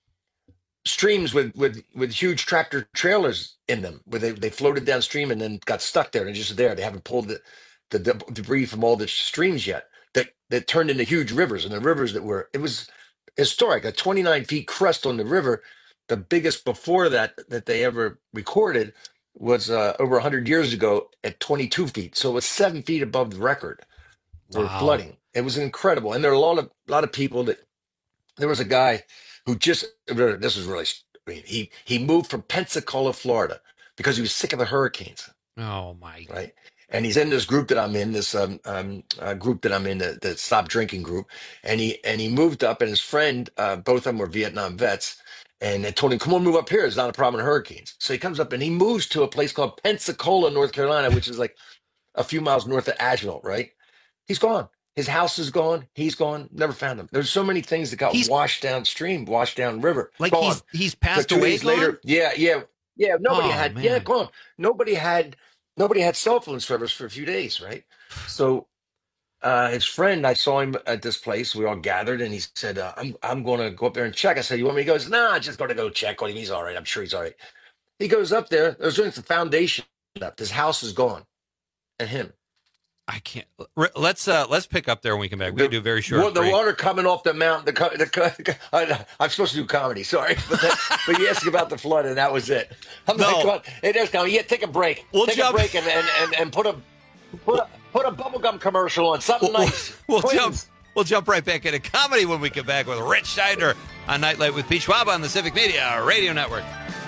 streams with with with huge tractor trailers in them where they they floated downstream and then got stuck there and just there. They haven't pulled the the deb- debris from all the streams yet that that turned into huge rivers, and the rivers that were, it was historic, a twenty-nine feet crest on the river. The biggest before that that they ever recorded was uh, over one hundred years ago at twenty-two feet, so it was seven feet above the record for Wow. flooding. It was incredible, and there are a lot of lot of people that, there was a guy who just, this was really, I mean, he he moved from Pensacola, Florida, because he was sick of the hurricanes, Oh, my. right? And he's in this group that I'm in, this um, um uh, group that I'm in, the, the Stop Drinking group. And he and he moved up, and his friend, uh, both of them were Vietnam vets, and they told him, "Come on, move up here. It's not a problem in hurricanes." So he comes up and he moves to a place called Pensacola, North Carolina, which is like a few miles north of Asheville, right? He's gone. His house is gone. He's gone. Never found him. There's so many things that got He's- washed downstream, washed down river. Like gone. he's he's But passed two away. days later, gone? yeah, yeah, yeah. Nobody Oh, had, yeah, man. gone. Nobody had, nobody had cell phone service for a few days, right? So uh, his friend, I saw him at this place. We all gathered, and he said, uh, "I'm, I'm going to go up there and check." I said, "You want me?" He goes, "Nah, just going to go check on him. He's all right. I'm sure he's all right." He goes up there. There's just the foundation left. His house is gone, and him. I can't. r- Let's uh let's pick up there when we come back. We're gonna do a very short. Wa- the break. water coming off the mountain. The, co- the co- I, I'm supposed to do comedy, sorry, but that, but you asked about the flood, and that was it. I'm No. like, what? It is coming. Yeah, take a break. We'll take jump- a break and and, and, and put a put a put a bubblegum commercial on something We'll, nice. we'll Twins. jump. We'll jump right back into comedy when we come back with Rich Steiner on Nightlight with Pete Schwab on the Civic Media Radio Network.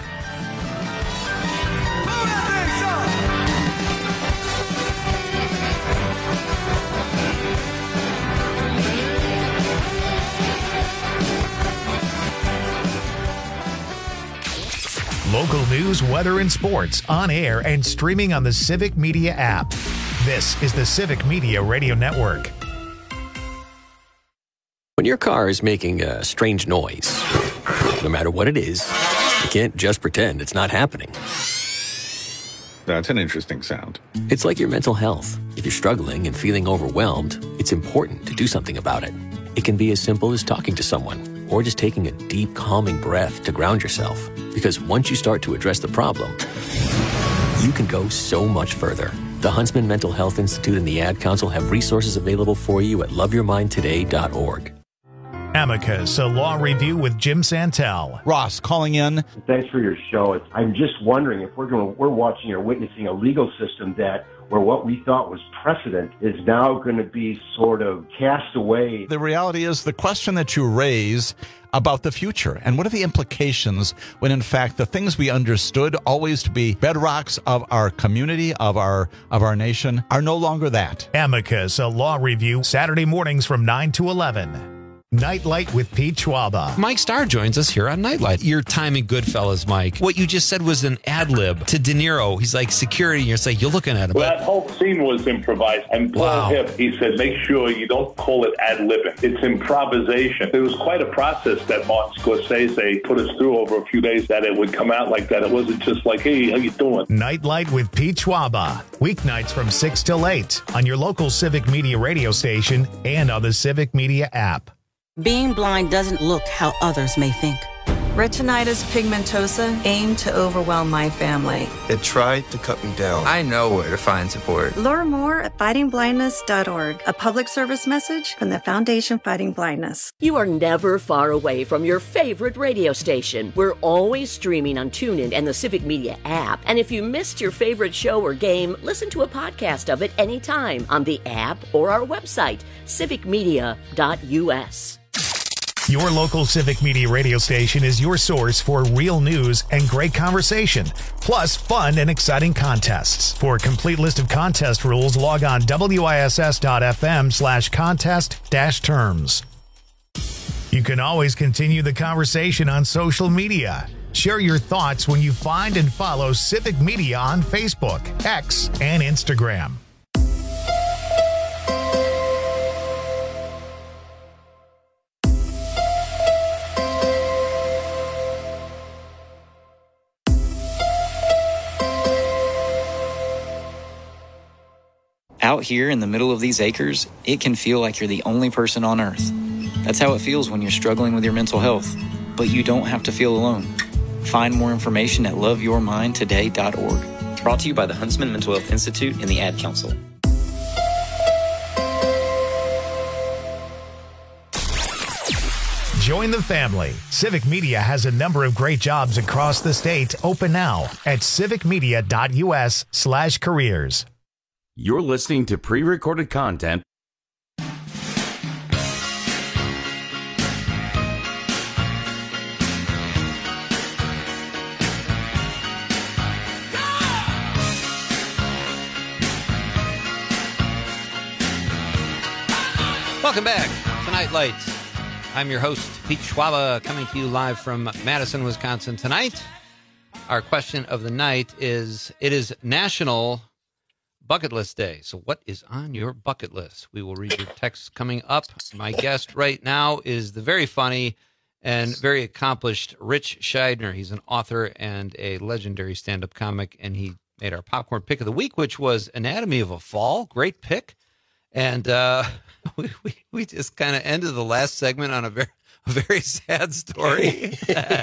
Local news, weather, and sports on air and streaming on the Civic Media app. This is the Civic Media Radio Network. When your car is making a strange noise, no matter what it is, you can't just pretend it's not happening. That's an interesting sound. It's like your mental health. If you're struggling and feeling overwhelmed, it's important to do something about it. It can be as simple as talking to someone or just taking a deep, calming breath to ground yourself. Because once you start to address the problem, you can go so much further. The Huntsman Mental Health Institute and the Ad Council have resources available for you at love your mind today dot org. Amicus, a law review with Jim Santel. Ross calling in. Thanks for your show. I'm just wondering if we're going to, we're watching or witnessing a legal system that where what we thought was precedent is now going to be sort of cast away. The reality is the question that you raise about the future and what are the implications when in fact the things we understood always to be bedrocks of our community, of our of our nation, are no longer that. Amicus, a law review, Saturday mornings from nine to eleven. Nightlight with Pete Schwaba. Mike Starr joins us here on Nightlight. Your time in Goodfellas, Mike. What you just said was an ad lib to De Niro. He's like security, and you're like, you're looking at him. Well, that whole scene was improvised. And Paul Wow. Hip, he said, make sure you don't call it ad libbing. It's improvisation. It was quite a process that Martin Scorsese put us through over a few days that it would come out like that. It wasn't just like, hey, how you doing? Nightlight with Pete Schwaba. Weeknights from six till eight on your local Civic Media radio station and on the Civic Media app. Being blind doesn't look how others may think. Retinitis pigmentosa aimed to overwhelm my family. It tried to cut me down. I know where to find support. Learn more at fighting blindness dot org, a public service message from the Foundation Fighting Blindness. You are never far away from your favorite radio station. We're always streaming on TuneIn and the Civic Media app. And if you missed your favorite show or game, listen to a podcast of it anytime on the app or our website, civic media dot u s. Your local Civic Media radio station is your source for real news and great conversation, plus fun and exciting contests. For a complete list of contest rules, log on wiss.fm slash contest dash terms. You can always continue the conversation on social media. Share your thoughts when you find and follow Civic Media on Facebook, X, and Instagram. Out here in the middle of these acres, it can feel like you're the only person on earth. That's how it feels when you're struggling with your mental health. But you don't have to feel alone. Find more information at love your mind today dot org. Brought to you by the Huntsman Mental Health Institute and the Ad Council. Join the family. Civic Media has a number of great jobs across the state open now at civic media dot u s slash careers. You're listening to pre-recorded content. Welcome back to Night Lights. I'm your host, Pete Schwaba, coming to you live from Madison, Wisconsin tonight. Our question of the night is, it is National Bucket List Day. So what is on your bucket list? We will read your texts coming up. My guest right now is the very funny and very accomplished Rich Scheidner. He's an author and a legendary stand-up comic, and he made our popcorn pick of the week, which was Anatomy of a Fall. Great pick. And uh, we, we, we just kind of ended the last segment on a very, a very sad story.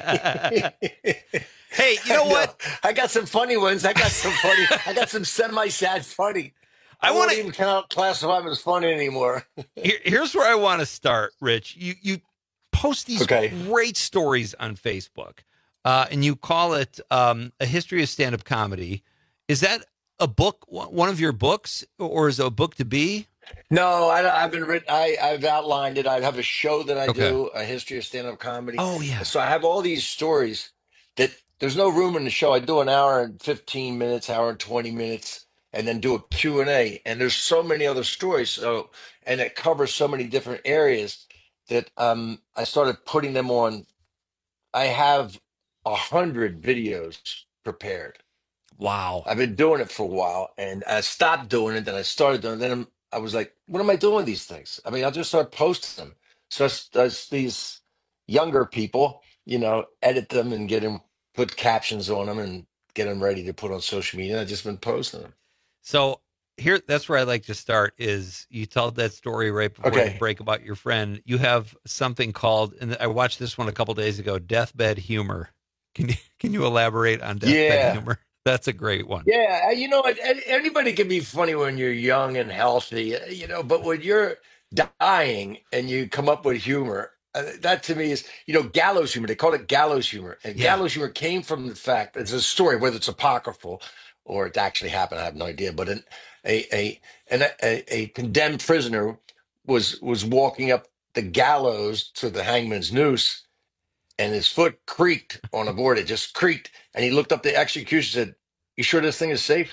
Hey, you know what? I got some funny ones. I got some funny. I got some semi-sad funny. I, I won't even count classify them as funny anymore. Here, here's where I want to start, Rich. You you post these okay. great stories on Facebook, uh, and you call it um, A History of Stand-Up Comedy. Is that a book, one of your books, or is it a book to be? No, I, I've been written. I, I've outlined it. I have a show that I okay. do, A History of Stand-Up Comedy. Oh, yeah. So I have all these stories that there's no room in the show. I do an hour and fifteen minutes, hour and twenty minutes, and then do a Q and A. And there's so many other stories. So, and it covers so many different areas that um, I started putting them on. I have a hundred videos prepared. Wow. I've been doing it for a while, and I stopped doing it. Then I started doing it. Then I'm, I was like, what am I doing with these things? I mean, I'll just start posting them. So as, as these younger people, you know, edit them and get them, put captions on them and get them ready to put on social media. I've just been posting them. So here, that's where I like to start is you told that story right before Okay. the break about your friend. You have something called, and I watched this one a couple days ago, Deathbed Humor. Can you, can you elaborate on Deathbed Yeah. Humor? That's a great one. Yeah, uh, you know, what, an- anybody can be funny when you're young and healthy, uh, you know, but when you're dying and you come up with humor, uh, that to me is, you know, gallows humor. They call it gallows humor. And Yeah. gallows humor came from the fact that it's a story, whether it's apocryphal or it actually happened, I have no idea. But an, a, a, an, a, a condemned prisoner was was walking up the gallows to the hangman's noose, and his foot creaked on a board. It just creaked. And he looked up the executioner and said, "You sure this thing is safe?"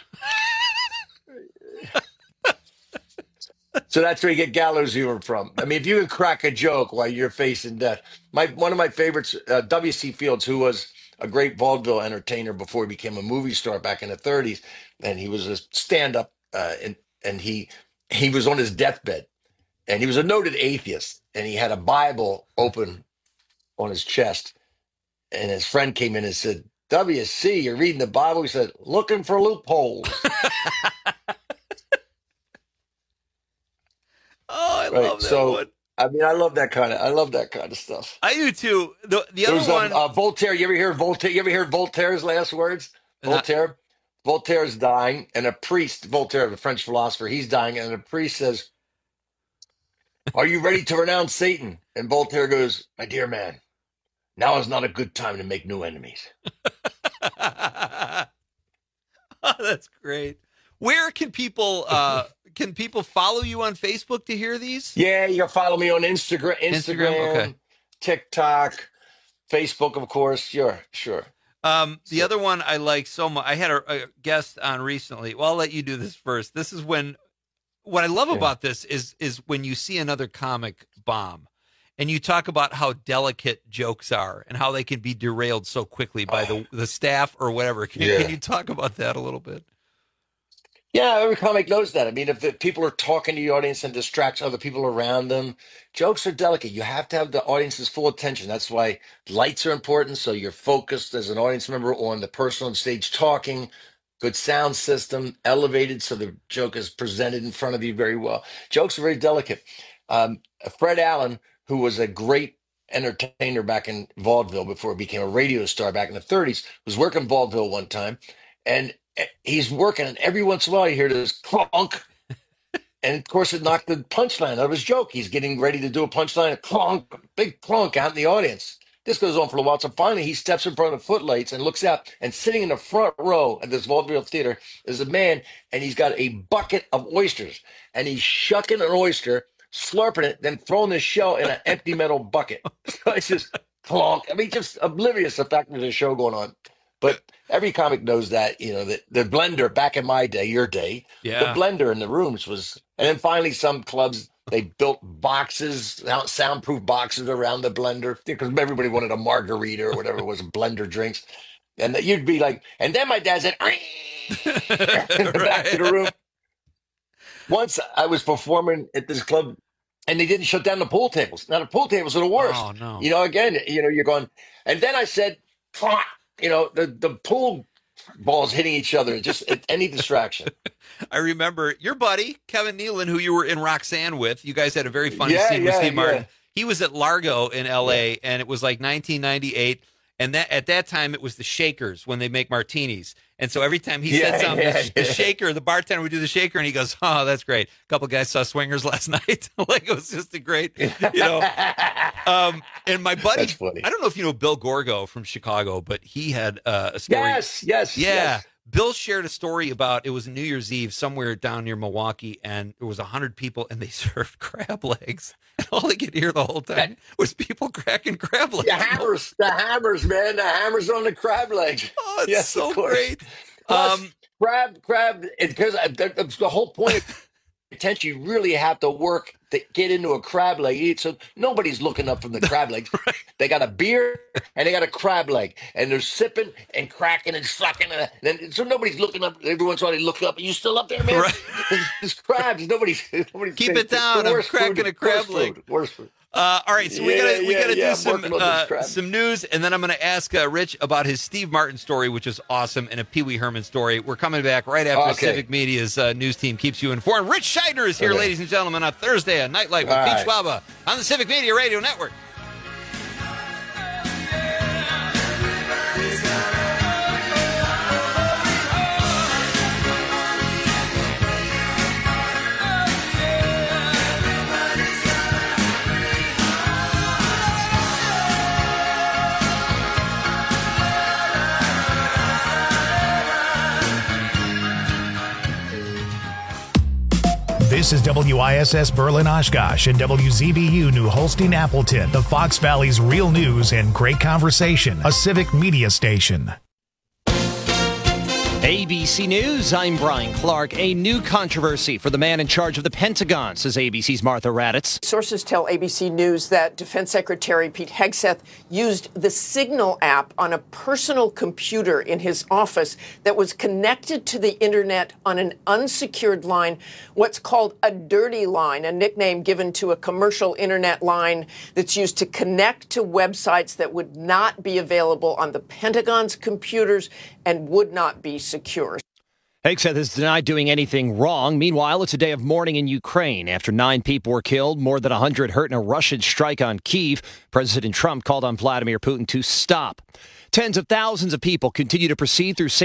So that's where you get gallows humor from. I mean, if you can crack a joke while you're facing death. My One of my favorites, uh, W C Fields, who was a great vaudeville entertainer before he became a movie star back in the thirties, and he was a stand-up, uh, and, and he he was on his deathbed, and he was a noted atheist, and he had a Bible open on his chest, and his friend came in and said, "W C, you're reading the Bible?" He said, "Looking for loopholes." Oh, I Right. love that So, one. I mean, I love that kind of, I love that kind of stuff. I do too. The the other There's um, one, uh, Voltaire. You ever hear Voltaire? You ever hear Voltaire's last words? Not- Voltaire. Voltaire's dying, and a priest, Voltaire, the French philosopher, he's dying, and a priest says, "Are you ready to renounce Satan?" And Voltaire goes, "My dear man, now is not a good time to make new enemies." oh, that's great. Where can people uh, can people follow you on Facebook to hear these? Yeah, you can follow me on Instagram, Instagram, Instagram, okay. TikTok, Facebook, of course. Sure, sure. Um, the other one I like so much. I had a, a guest on recently. Well, I'll let you do this first. This is when what I love Yeah. about this is is when you see another comic bomb, and you talk about how delicate jokes are and how they can be derailed so quickly by the the staff or whatever. Can, Yeah. can you talk about that a little bit? Yeah, every comic knows that. I mean, if the people are talking to the audience and distracts other people around them, jokes are delicate. You have to have the audience's full attention. That's why lights are important. So you're focused as an audience member on the person on stage talking. Good sound system, elevated so the joke is presented in front of you very well. Jokes are very delicate. Um, Fred Allen, who was a great entertainer back in vaudeville before he became a radio star back in the thirties, was working vaudeville one time, and he's working, and every once in a while you hear this clunk, and of course it knocked the punchline out of his joke. He's getting ready to do a punchline, a clunk, big clunk out in the audience. This goes on for a while, so finally he steps in front of the footlights and looks out, and sitting in the front row at this vaudeville theater is a man, and he's got a bucket of oysters, and he's shucking an oyster, slurping it, then throwing the shell in an empty metal bucket. So it's just clunk. I mean, just oblivious to the fact there's a show going on. But every comic knows that, you know, the, the blender back in my day, your day, Yeah. the blender in the rooms was, and then finally some clubs, they built boxes, sound- soundproof boxes around the blender because everybody wanted a margarita or whatever it was, blender drinks. And that you'd be like, and then my dad said, in the back of the room. Once I was performing at this club and they didn't shut down the pool tables. Now the pool tables are the worst. Oh, no. You know, again, you know, you're going, and then I said, "Clunk," you know, the, the pool balls hitting each other, just any distraction. I remember your buddy, Kevin Nealon, who you were in Roxanne with. You guys had a very funny Yeah, scene with yeah, Steve Martin. yeah. He was at Largo in L A, and it was like nineteen ninety-eight. And that at that time, it was the Shakers when they make martinis. And so every time he Yeah, said something, yeah, the, the yeah. shaker, the bartender would do the shaker, and he goes, "Oh, that's great." A couple guys saw Swingers last night. Like, it was just a great, you know. Um, and my buddy, That's funny. I don't know if you know Bill Gorgo from Chicago, but he had uh, a story. Yes, yes, Yeah. yes. Bill shared a story about, it was New Year's Eve somewhere down near Milwaukee, and there was a hundred people, and they served crab legs. And all they could hear the whole time was people cracking crab legs. The hammers, the hammers, man, the hammers on the crab legs. Oh, it's Yes, so of course. great. Plus, Um, crab, crab, because that's the whole point. Attention, you really have to work to get into a crab leg. Eat, so nobody's looking up from the crab legs. They got a beer and they got a crab leg, and they're sipping and cracking and sucking. And then, so nobody's looking up. Every once in a while they look up. Are you still up there, man? Right. There's, there's crabs. Nobody's. nobody's Keep it's it down. the I'm worst cracking food, a crab worst leg. food, worst food. Uh, all right, so we Yeah, gotta we yeah, gotta yeah, do I'm some working on those uh, crabs. some news, and then I'm gonna ask uh, Rich about his Steve Martin story, which is awesome, and a Pee Wee Herman story. We're coming back right after Okay. Civic Media's uh, news team keeps you informed. Rich Scheidner is here, Okay. ladies and gentlemen, on Thursday at Nightlight with All Pete right. Schwaba on the Civic Media Radio Network. This is W I S S Berlin Oshkosh and W Z B U New Holstein Appleton, the Fox Valley's real news and great conversation, a civic media station. A B C News, I'm Brian Clark. A new controversy for the man in charge of the Pentagon, says A B C's Martha Raddatz. Sources tell A B C News that Defense Secretary Pete Hegseth used the Signal app on a personal computer in his office that was connected to the internet on an unsecured line, what's called a dirty line, a nickname given to a commercial internet line that's used to connect to websites that would not be available on the Pentagon's computers and would not be secure. Hegseth has denied doing anything wrong. Meanwhile, it's a day of mourning in Ukraine. After nine people were killed, more than one hundred hurt in a Russian strike on Kyiv, President Trump called on Vladimir Putin to stop. Tens of thousands of people continue to proceed through Saint